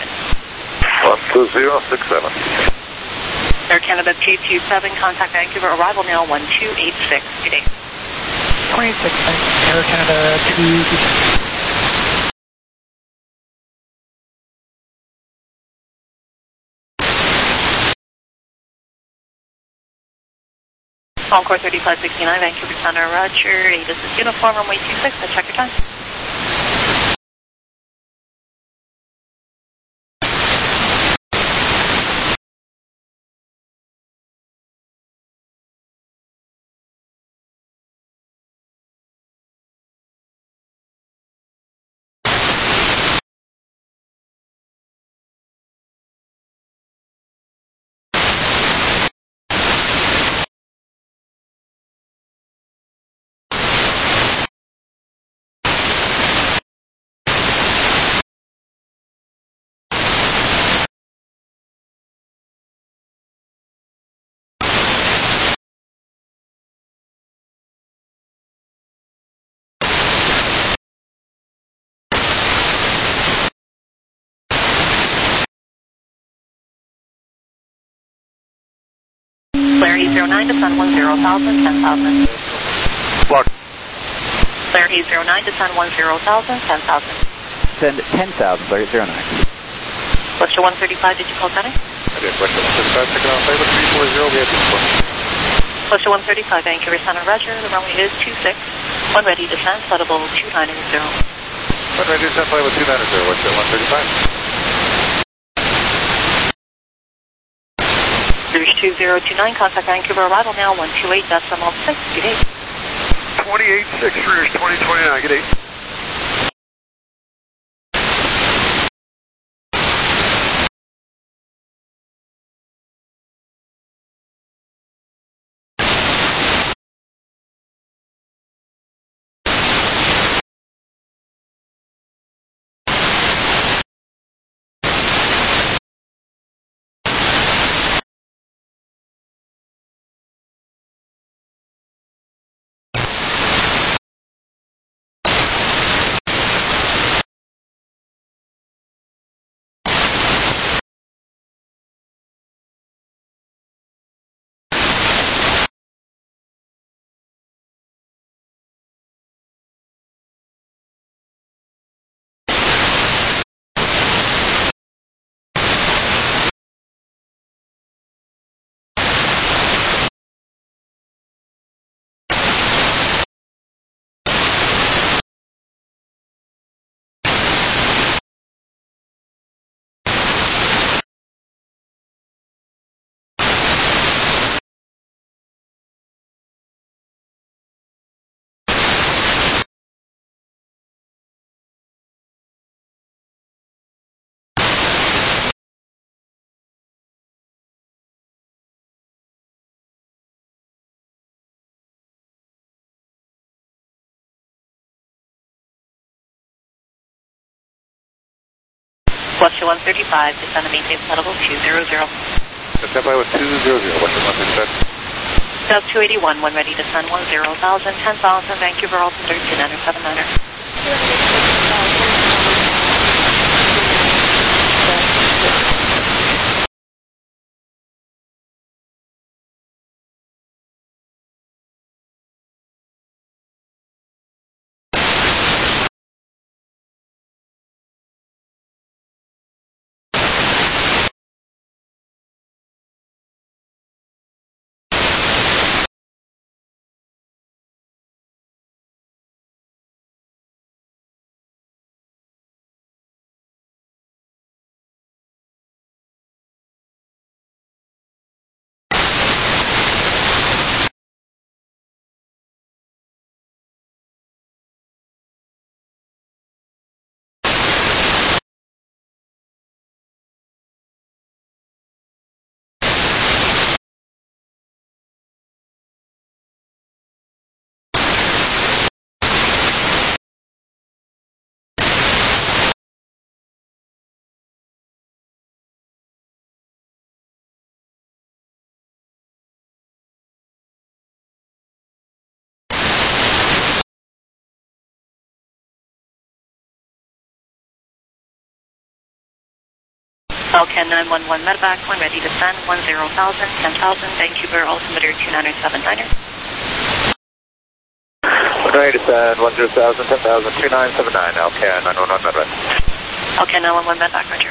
12067. Air Canada 227, contact Vancouver arrival now 1286. Good day. 26, Air Canada 227. Encore 3569, Vancouver Center, roger. This is uniform, runway 26. Check your time. Claire E09, descend 10,000, 10,000. Block. Claire E09, descend 10,000, 10,000. Send 10,000, Claire 09. Western 135, did you call center? I did, Western 135, second on flight 340, we have uniform. Western 135, Vancouver Center, roger. The runway is 26. One ready, descend, flight level 290. One ready, descend, flight level 290, Western 135. Rouge 2029, contact Vancouver arrival now 128.6. Good day. 28.6, Rouge 2029, good day. West 135, descend and maintain flight level 200. Stand by with 200, West 135. Does 281, when ready, descend 10,000, 10,000, Vancouver, altimeter 2979er. Falcon 911 medevac, when ready, descend 10,000, 10,000, Vancouver, altimeter 2979er. Ready to descend 10,000, 10,000, 2979, LCAN 911 medevac. Falcon 911 medevac, roger.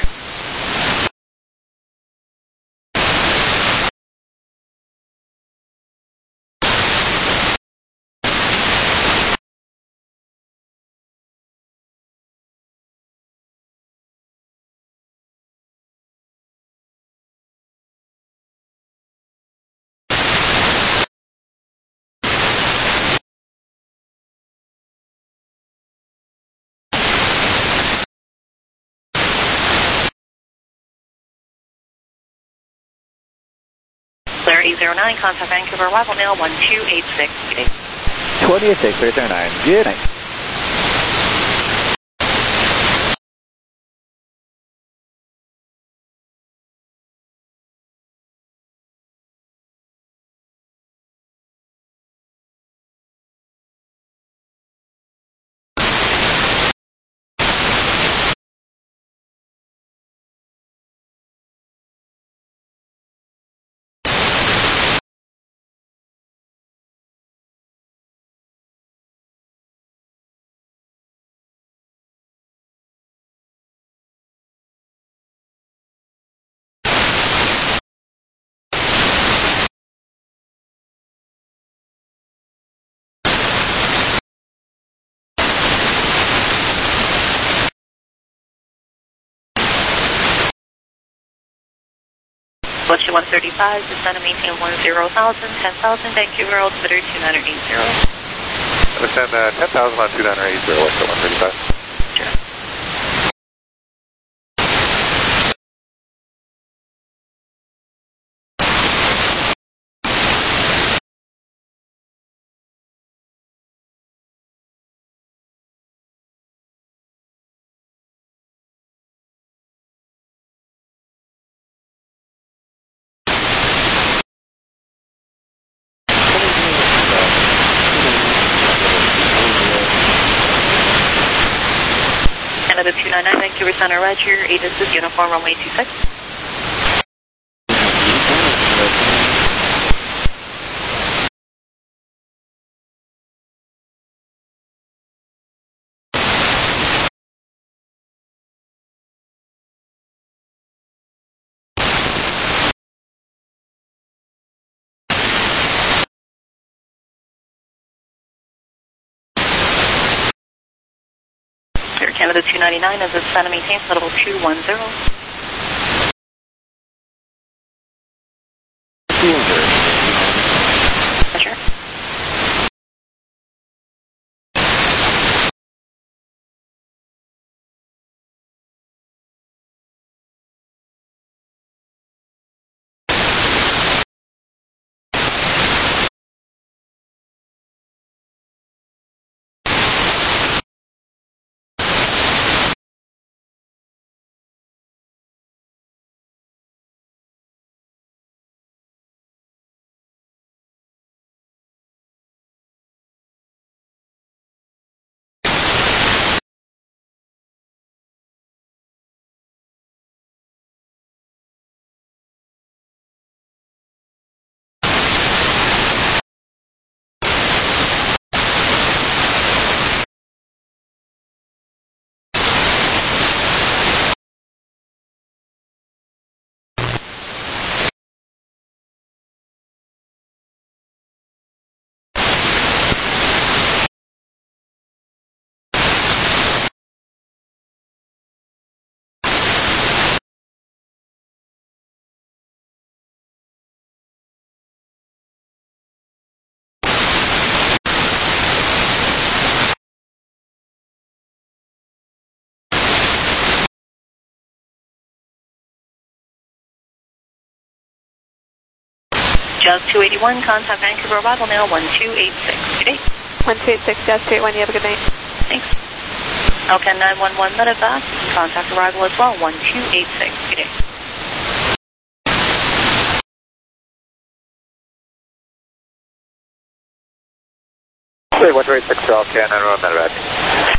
Clear 809, contact Vancouver, arrival now 1286. 286, 309. Good night. West 135, descend and maintain 10,000, 10,000, Vancouver, altimeter 2980. Understand 10,000 on 2980, West 135. Sure. Canada 299, Vancouver Center, Roger, Aegis is uniform, runway 26. Air Canada 299 is descend and maintain flight level 210. Jazz 281, contact Vancouver arrival now, 1286. Good day. 1286, Jazz 281, you have a good night. Thanks. Alcan 911 medevac, contact arrival as well, 1286. Good day. Say 1286, Alcan 911 medevac.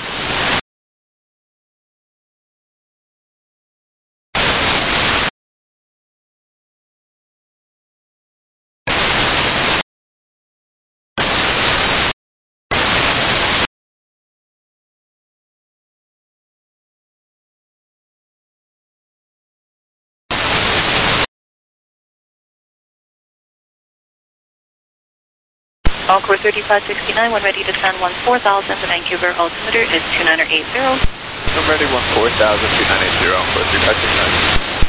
Encore 3569, when ready to descend 14,000 to Vancouver, altimeter is 2980. I'm ready, 14,000, 2980, Encore 3569.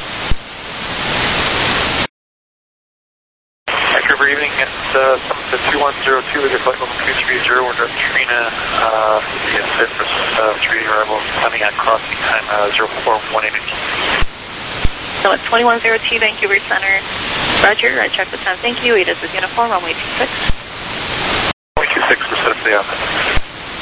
Vancouver evening, it's Summit 2102 with your flight level 230, we're at Trina, the surface 3 arrival, coming at crossing time 0418. So it's 2102 Vancouver Center. Roger, I checked the time, thank you. It is with uniform, runway 26. 26, we're set up the office.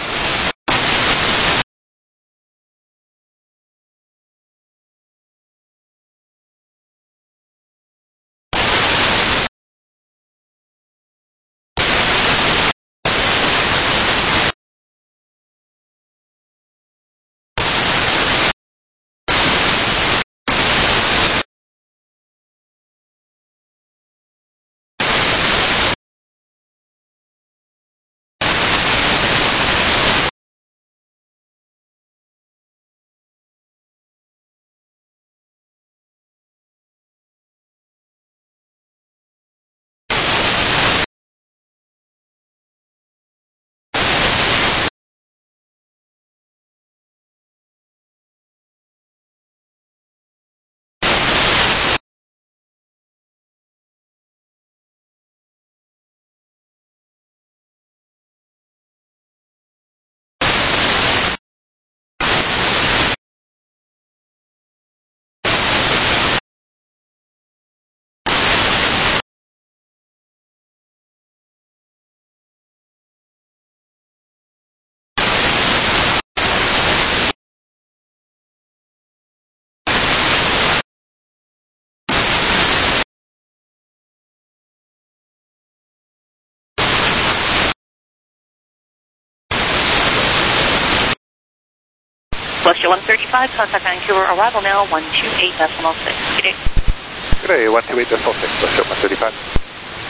Celestia 135, contact Vancouver arrival now, 128.6. Good day. Good day, 128.6, Celestia 135.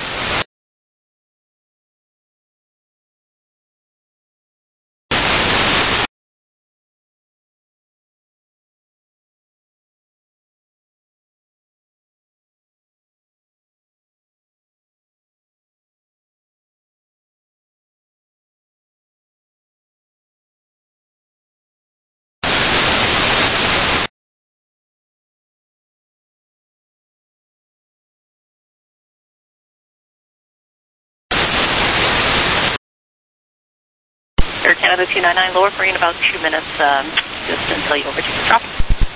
Air Canada 299, lower for you in about 2 minutes, just until you overtake the drop.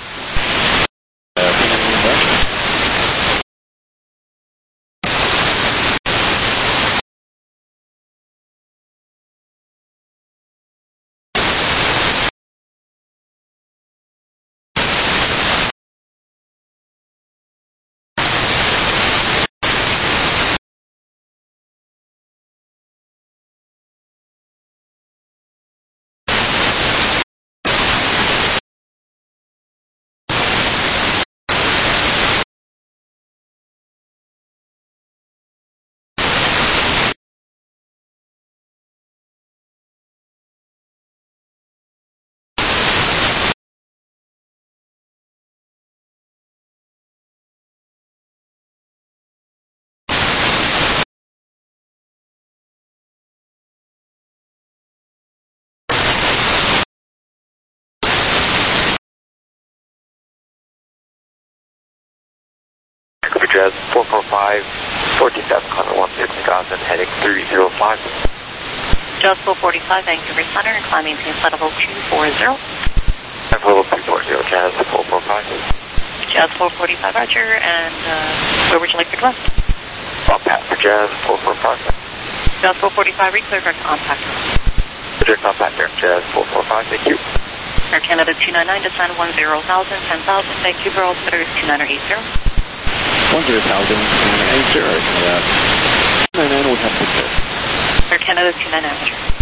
Vancouver Jazz 445, 14,000, climbing 160,000, heading 305. Jazz 445, Vancouver Center, and climb maintain flight level 240. And level 240, Jazz 445. Jazz 445, Roger, and where would you like to go? Compact for Jazz 445. Jazz 445, reclear direct contact. Direct contact there, Jazz 445, thank you. Air Canada 299, descend 10,000, 10,000, Vancouver, altimeter is 2980. 10,000, 10,080, Air Canada 299, we have to go. Air Canada 299.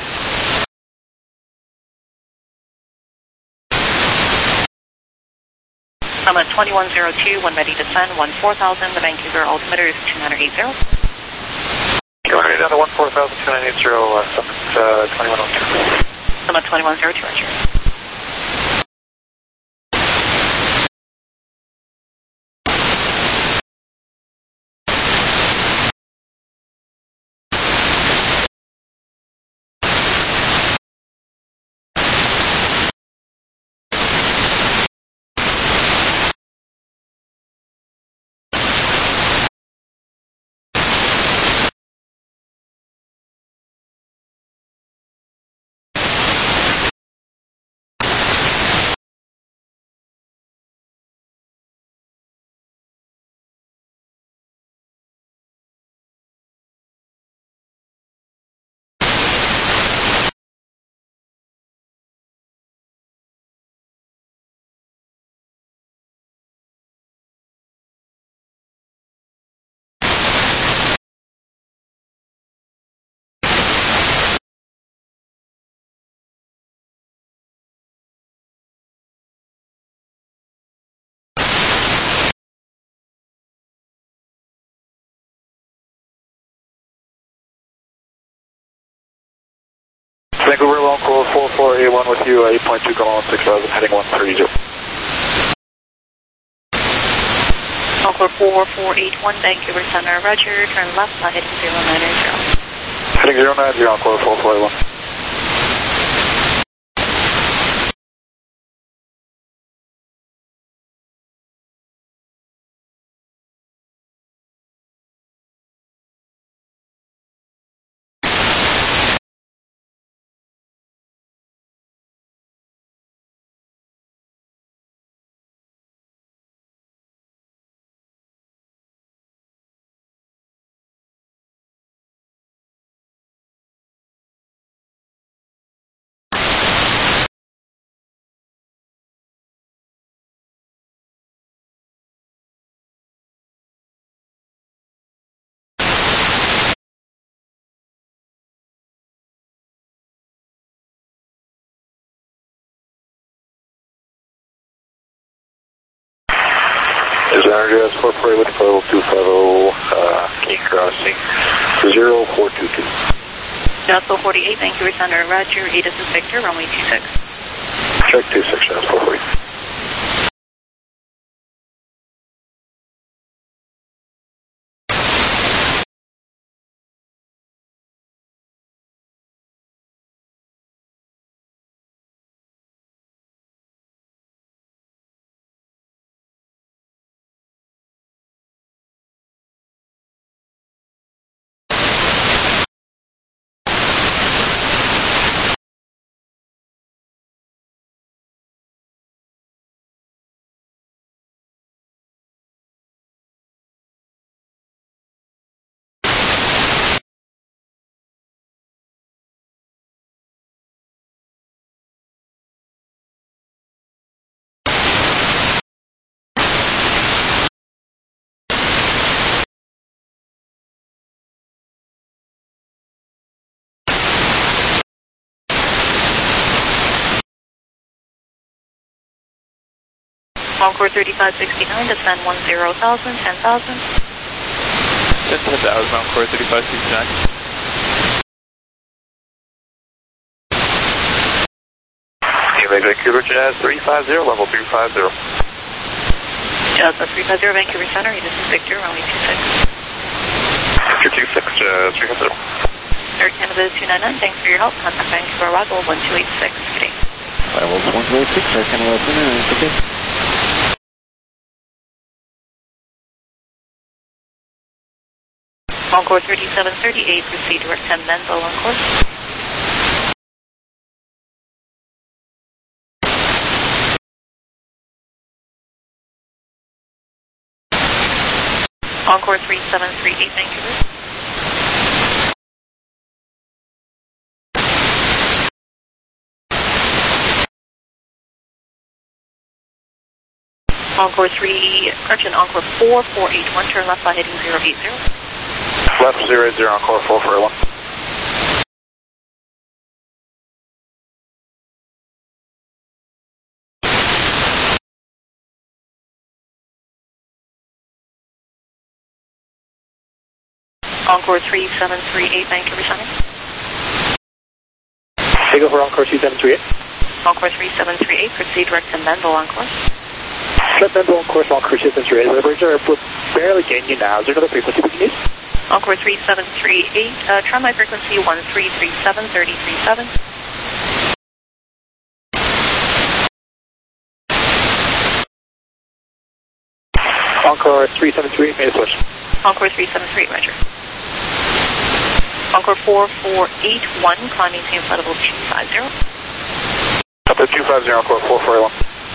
I'm at 2102, when ready to descend, 14,000, the Vancouver altimeter is 2980. 280 down to 14,000, 2980, summit 2102. Summit 2102, Roger. Vancouver, Lonco 4481 with you, 8.2 going on 6,000, heading 130. Encore 4481, Vancouver Center, Roger, turn left, heading 090. Heading 090, Encore 4481. Is Jazz 448 with level 250, key crossing 0422. Jazz 448, Vancouver Center, Roger, 8 is Victor, runway 26. Check 26, Jazz 448. Encore 3569, descend 10,000, 10,000. Descend 10,000, Encore 3569. Vancouver Jazz 350, level 350. Jazz 350, Vancouver Center, 8 is Victor, runway 26. Victor 26, Jazz 350. Air Canada 299, thanks for your help. Contact Vancouver arrival 1286. Good day. Arrival 1286, Air Canada 299, okay. Encore 3738, proceed direct 10 Menzel on course. Encore 3738 Vancouver. Encore 3, correction, Encore 4481, turn left by heading 080. Left 080, Encore 4481. Encore 3738 Vancouver Center. Eagle for Encore 2738. Encore 3738, proceed direct to Mendel Encore. Let Mendel Encore, Encore 2738. We're barely gaining you now. Is there another frequency we can use? Encore 3738, try my frequency 1337, 3037. Encore 3738, made a switch. Encore 3738, roger. Encore 4481, climbing maintain flight level 250. Up to 250, Encore 4481.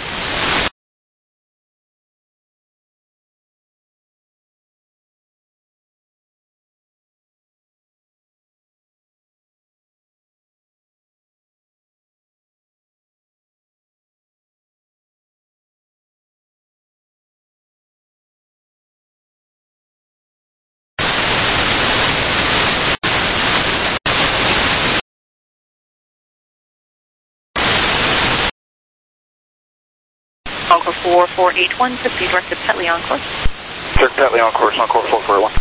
Encore 4481, proceed direct to Petley Encore. Direct Petley Encore, Encore 4481.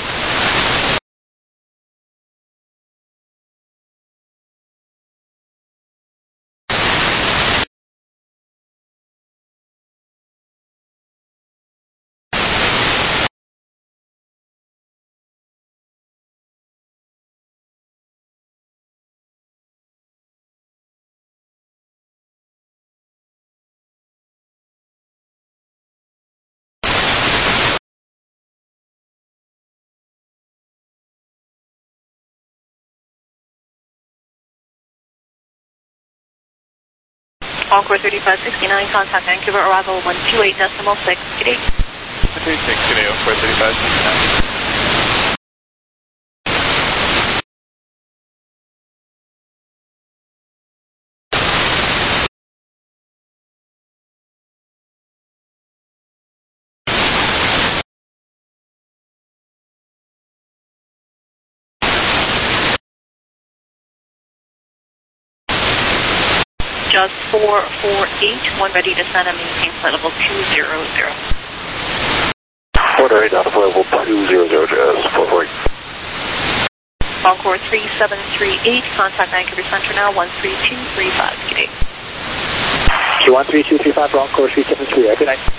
Encore 3569, contact Vancouver, arrival 128.6, good day. 126, good day, Encore 3569. Just 4481, ready to send and maintain flight level 200. Order 8 out of level 200, just 448. Encore 3738, contact Vancouver Center now, 13235, good day. Q13235 for Encore 373, good night.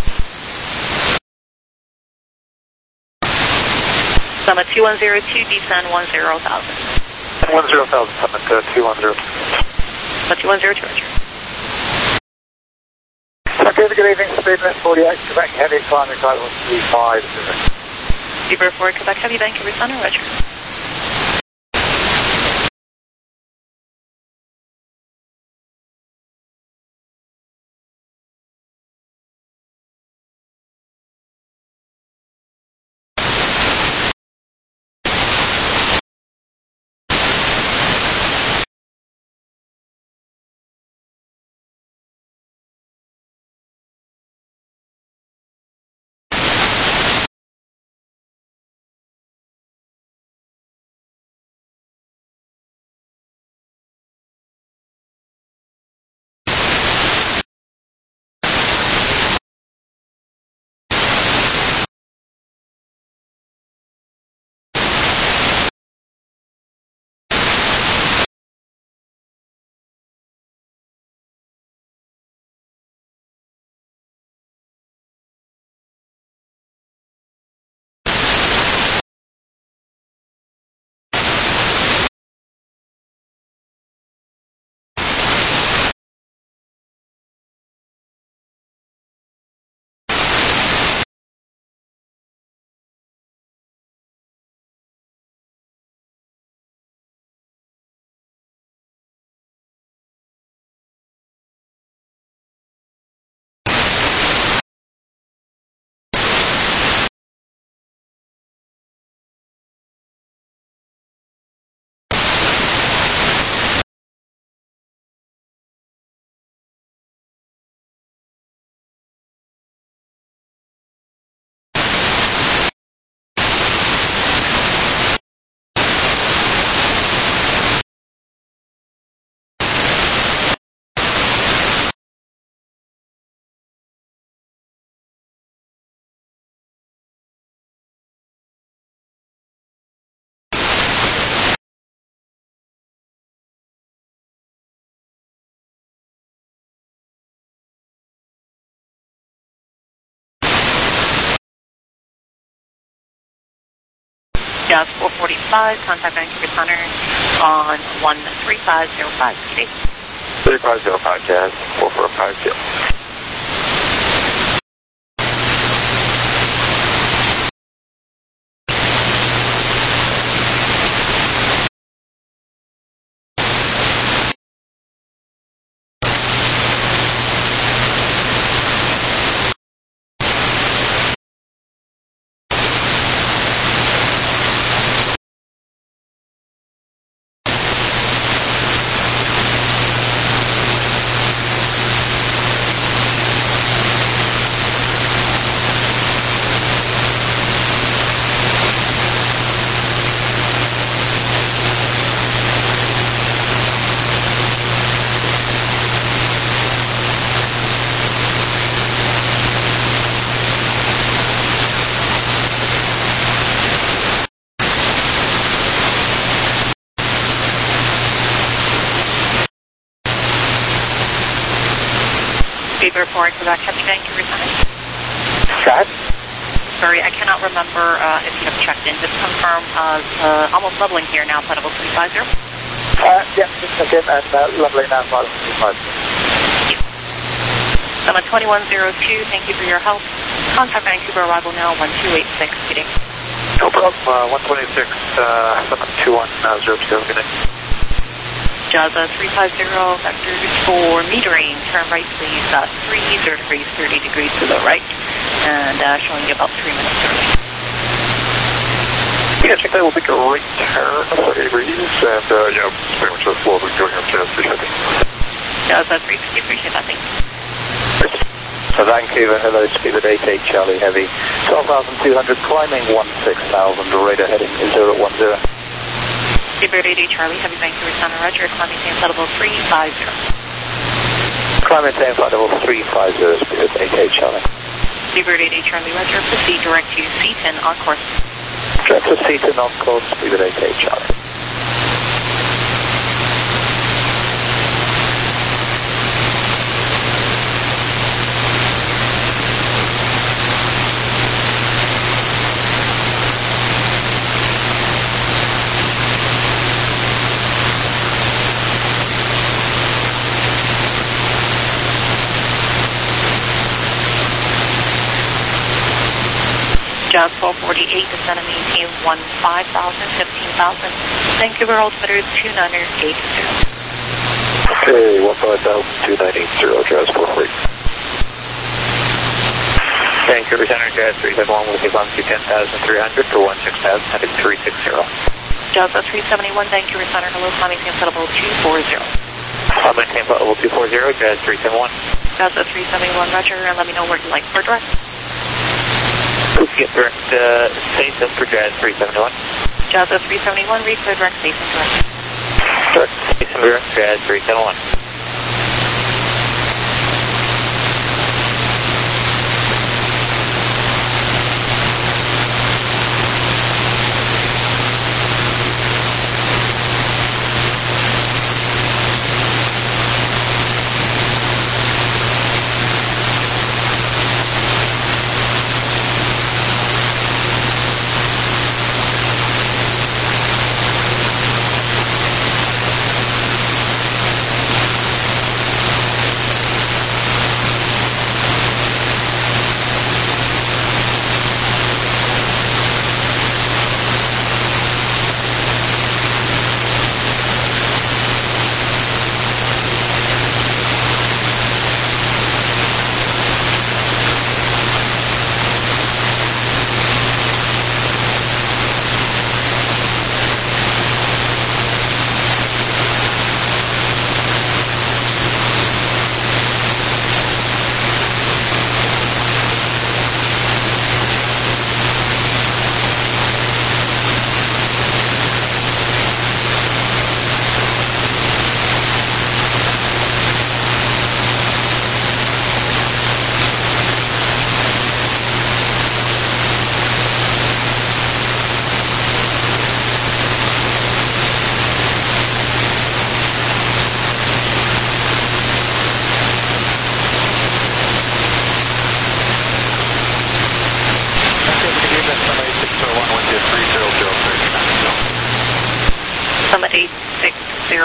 Summit 2102, descend 10,000. 10,000, Summit 210. Summit 2102, roger. Okay, good evening, Speedman 48, Quebec Heavy, climbing flight level 35. Super 4, Quebec Heavy, Vancouver Center, roger. Jazz 445, contact Vancouver Center on 13505. 3505, Jazz 4450. Beaver 4 Quebec, Heavy Vancouver Center. Scott? Sorry, I cannot remember if you have checked in. Just confirm almost leveling here now, flight level 350. Yeah, just check in and leveling now, flight level 350. Summit 2102, thank you for your help. Contact Vancouver arrival now, 1286, good day. No problem, 126, Summit 2102, good day. Jazz 350, vectors for metering, turn right please, 30 degrees, 30 degrees to the right, and showing you about 3 minutes early. Yeah, I think that will make a right turn, 30 degrees, and yeah, pretty much as slow as we can go here, Jazz 350. Jazz 350, appreciate that, thank you. For Vancouver, hello, speed at 88 Charlie Heavy, 12,200, climbing 16,000, radar heading 010. Beaver 88 Charlie, Heavy Vancouver Center, Roger, climbing same flight level 350. Climbing same flight level 350, speed at 88 Charlie. Beaver 88 Charlie, Roger, proceed direct to Seaton on course. Direct to Seaton on course, speed at 88 Charlie. Jazz 1248, descend and maintain 15,000, 15,000. Vancouver altimeter 2980. Okay, 15,2980, Jazz 440. Vancouver Center, Jazz 371, will give on to 10,300 for 16,000, heading 360. Jazz 371, Vancouver Center, hello, climbing same flight level 240. I'll maintain flight level 240, Jazz 371. Jazz 371, Roger, and let me know where you'd like for direct. Get direct station for Jazz 371. Jazz 371, reclear direct station direct. Direct station direct, Jazz 371.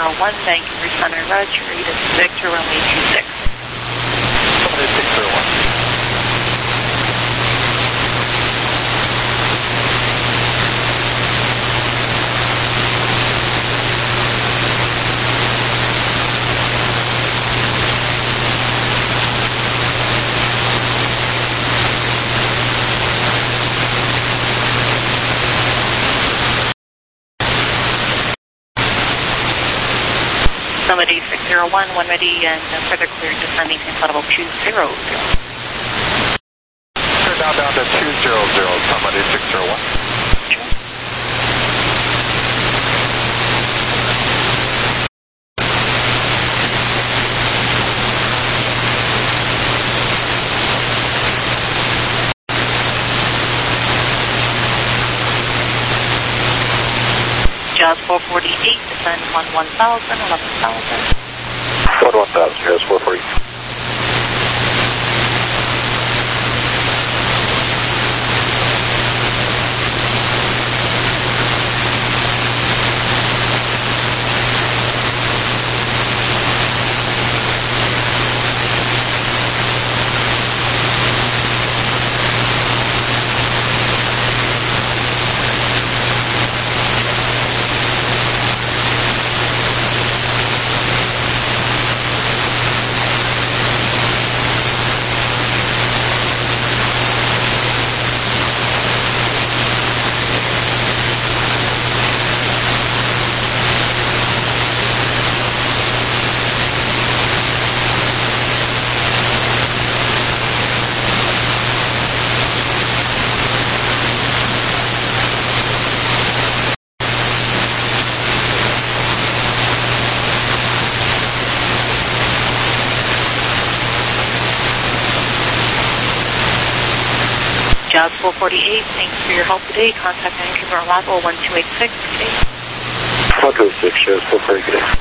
Vancouver Center, Roger, read as Victor, runway 26. Limited 601. Somebody 601, one ready, and further cleared descending to level 200. Turn down to 200, somebody 601. Jazz 448, descend 11,000, 11,000. 11,000, Jazz 440. Jazz 448, thanks for your help today. Contact Vancouver arrival 1286 today. 1286, Jazz 440, good day.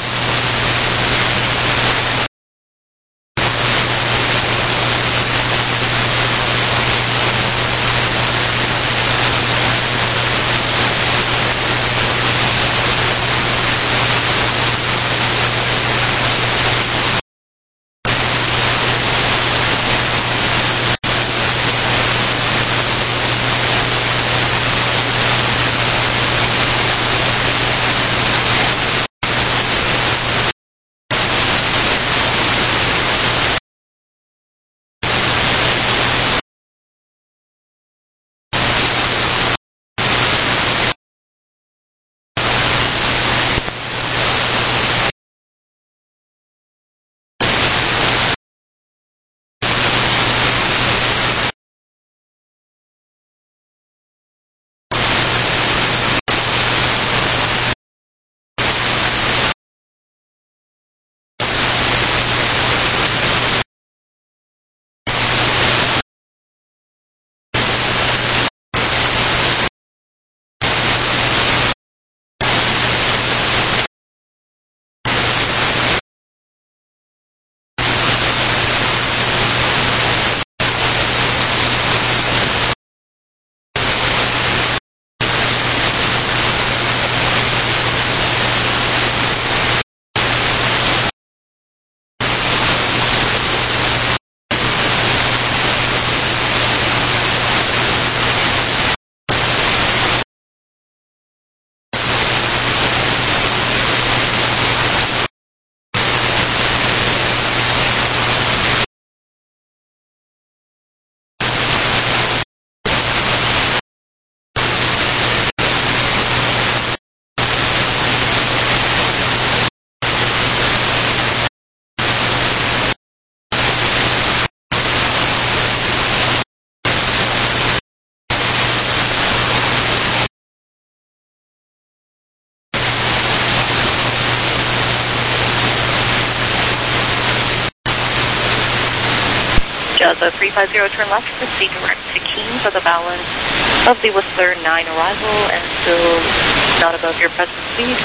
Jazz 350, turn left, proceed direct to Keene for the balance of the Whistler 9 arrival and still not above your present speed.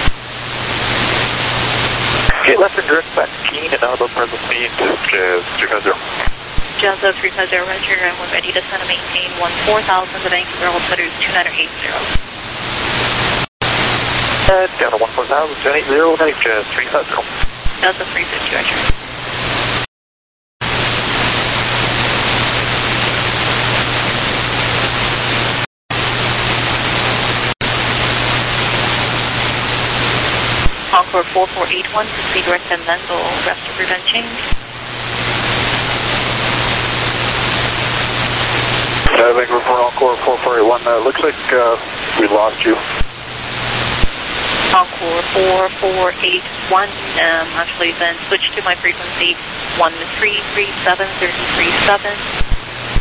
Okay, left and direct back to Keene and now above present speed, Jazz 350. Jazz 350, roger, and we're ready to send and maintain 14,000 to Vancouver, altimeter 2980. Delta 14,000, 280, heading Jazz 350. Delta 350, roger. Encore 4481, proceed direct and Vendel, rest to prevent change. Vancouver for Encore 4481, looks like we lost you. Encore 4481, actually then switch to my frequency 1337, 3037.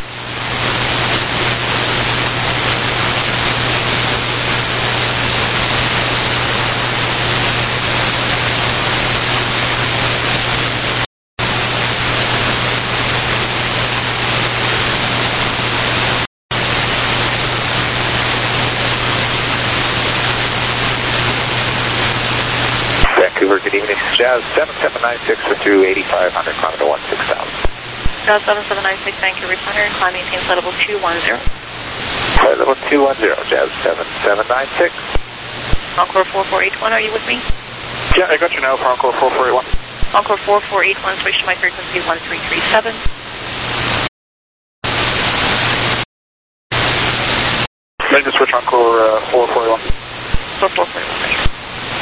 Good evening, Jazz 7796 through 8500, climb to 16,000. Jazz 7796, Vancouver Center, climb maintain flight level 210. Flight level 210, Jazz 7796. Encore 4481, are you with me? Yeah, I got you now for Encore 4481. Encore 4481, switch to my frequency 1337. Ready to switch Encore 4481. 4481.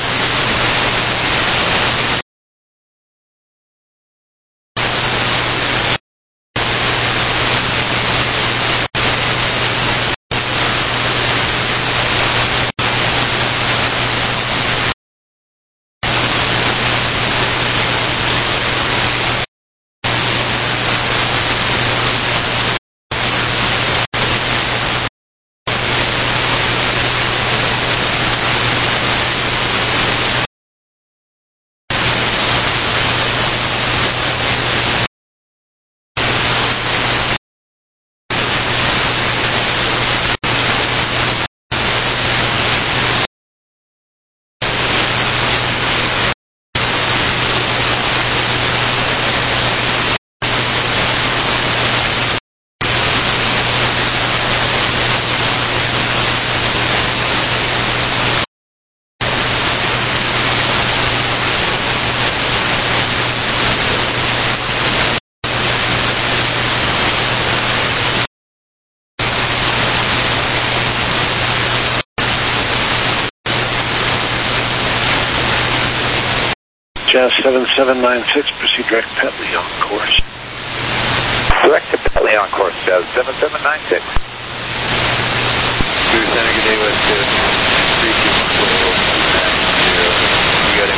Jazz 7796, proceed direct Petley on course. Direct to Petley on course, Jazz 7796. Blue Center, good day, West Coast. 321, you got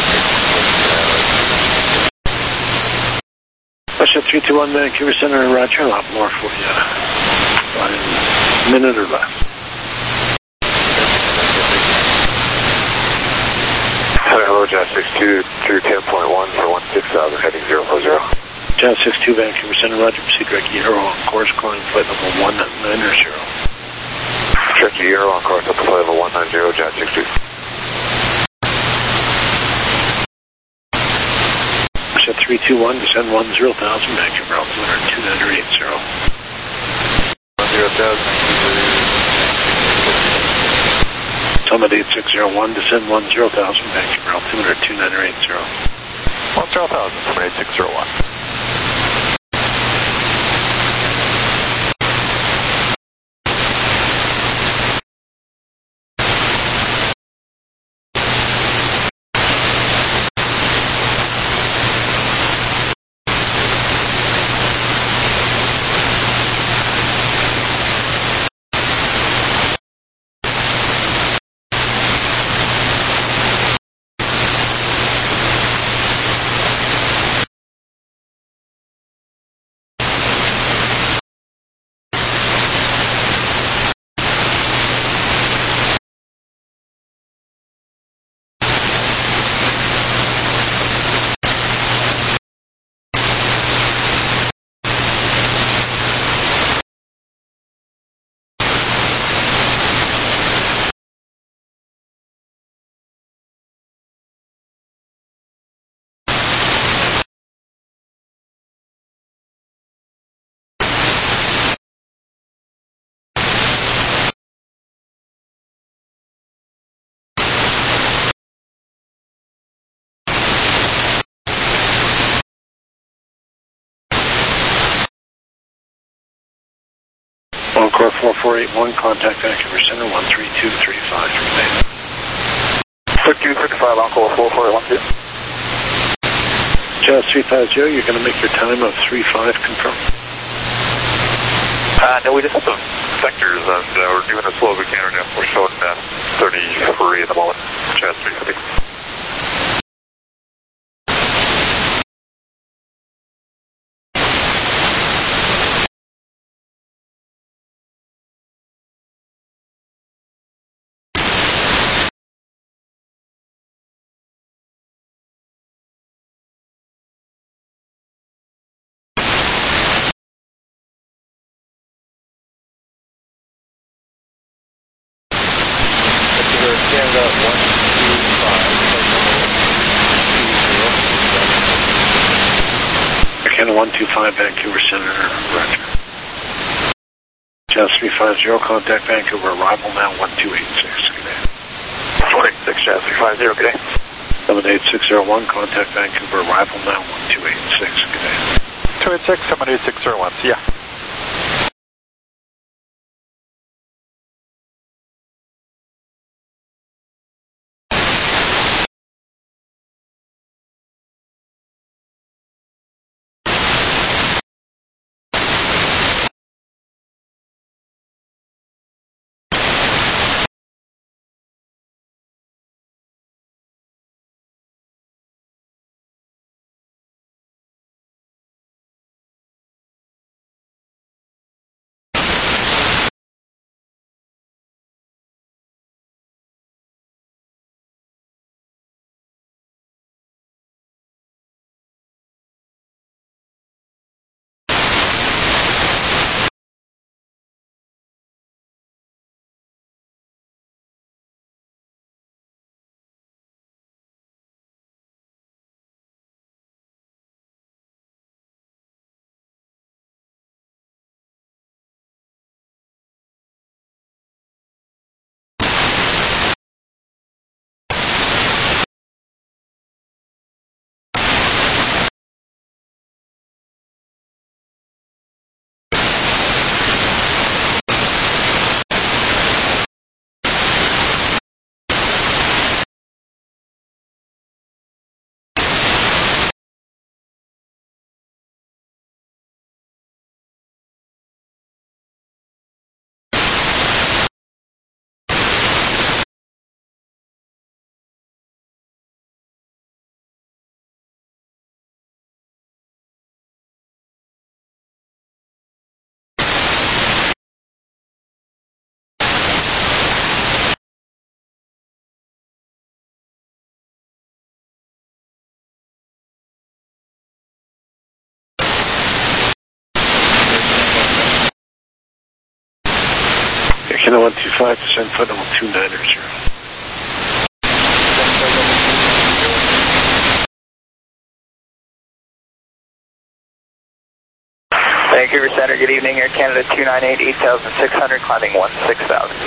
him. Russia 321, Vancouver Center, and Roger, a lot more for you. About a minute or less. Hello, Jazz 62 through 10.1 for 16,000, heading 040. Jazz 62, Vancouver Center, Roger, proceed direct Euro on course, calling flight level 190. Direct Euro on course up to flight level 190, Jazz 62. Russia 321, descend 10,000, Vancouver altimeter 2980. 10,000. Summit 8601, descend 10,000, Vancouver altimeter 2980. 10,000, Summit 8601. Encore 4481, contact Vancouver Center 13235. 3265, Encore 4412. Jazz 350, you're going to make your time of 35, confirm. No, we just have some sectors, and we're doing as slow as we can right now. We're showing 33 at the moment. Jazz 350. Canada 125, Vancouver Center, roger. Jazz 350, contact Vancouver, arrival now 1286, good day. 186, Jazz 350, good day. 78601, contact Vancouver, arrival now 1286, good day. 286, 78601, see ya. Canada 125, descend flight level 290. Vancouver Center, good evening, Air Canada 298, 8,600, climbing 16,000.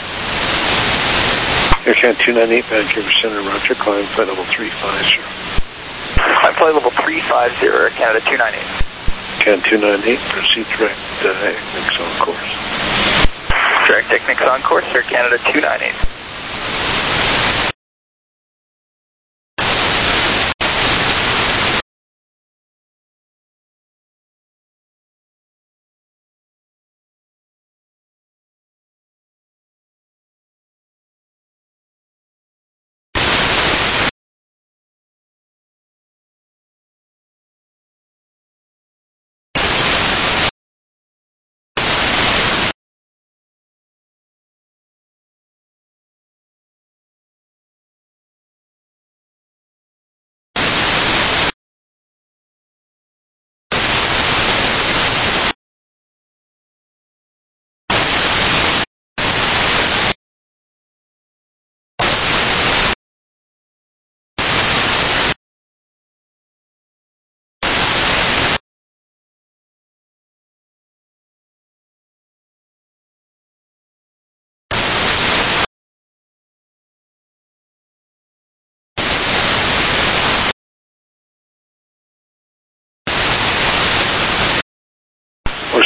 Air Canada 298, Vancouver Center, roger, climb flight level 350. Climb flight level 350, Air Canada 298. Canada 298, proceed direct, Technics on course. Direct Technics on course, Air Canada 298.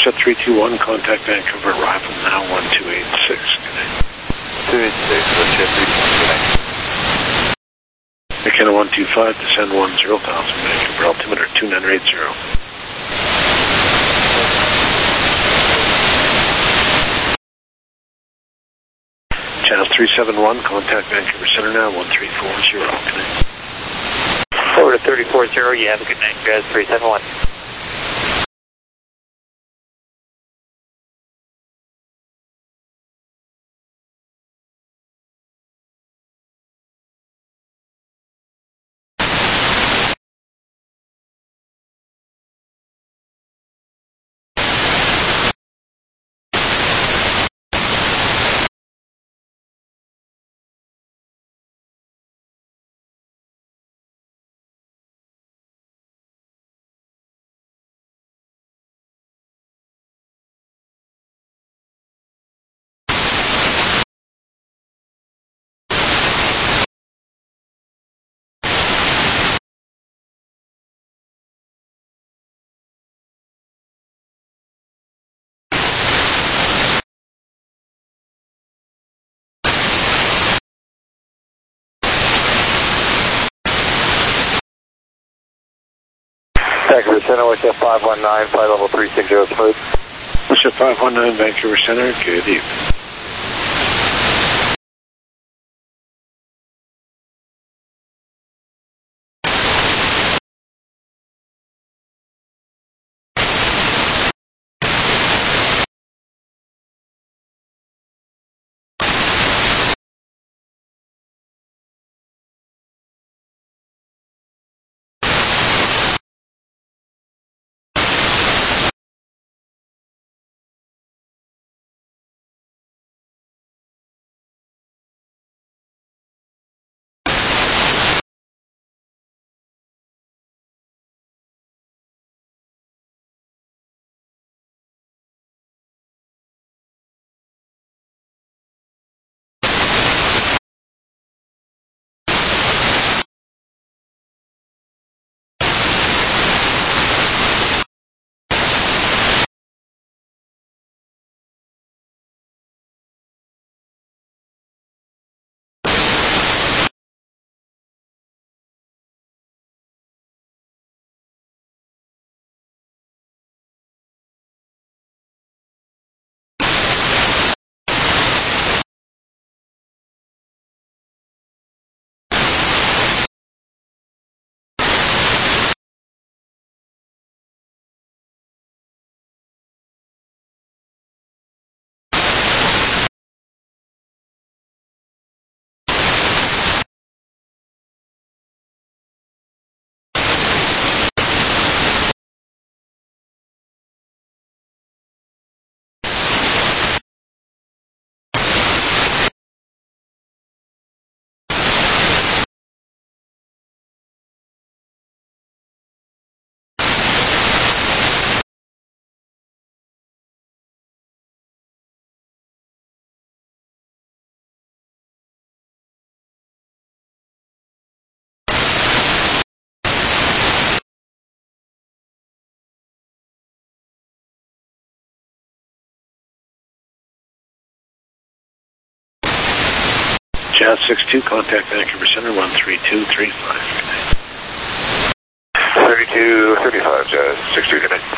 Set 321, contact Vancouver arrival now 1286. Good night. 286, Jet 321. McKenna 125, descend 10,000, Vancouver altimeter 2980. Channel 371, contact Vancouver Center now 1340. Good night. Forward to 340, you have a good night, guys, 371. Vancouver Center, Westjet 519, flight level 360 smooth. Westjet 519, Vancouver Center, good evening. Jazz 62, contact Vancouver Center 13235. 3235, Jazz 62, good night.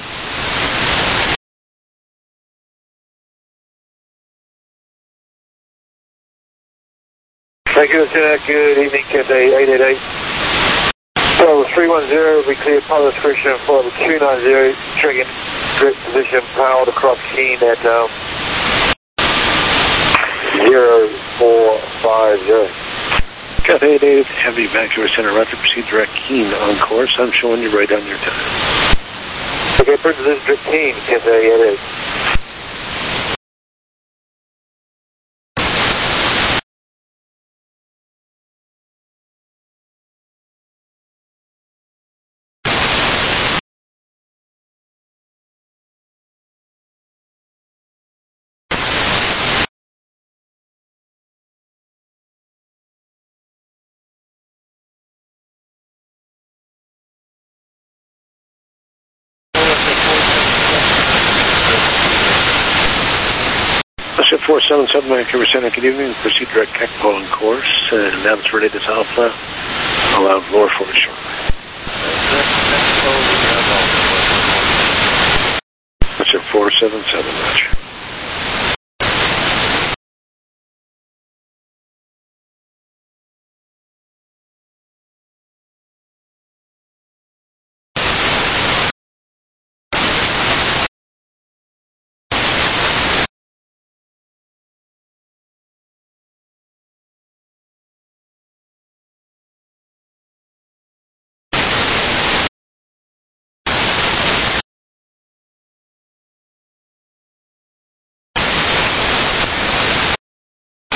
Thank you, Lieutenant. Good evening, Cathay 888. So 310, we cleared pilot description for the 290, triggering direct position, powered across keen at 0450. Cathay 88, heavy Vancouver Center, roger, proceed direct keen on course. I'm showing you right on your time. Okay, position direct keen, Cathay 88. Ship 477, Vancouver Center, good evening. Proceed direct Kekpol on course. Nav's ready to Alpha. Allow lower for me shortly. Ship 477, Roger.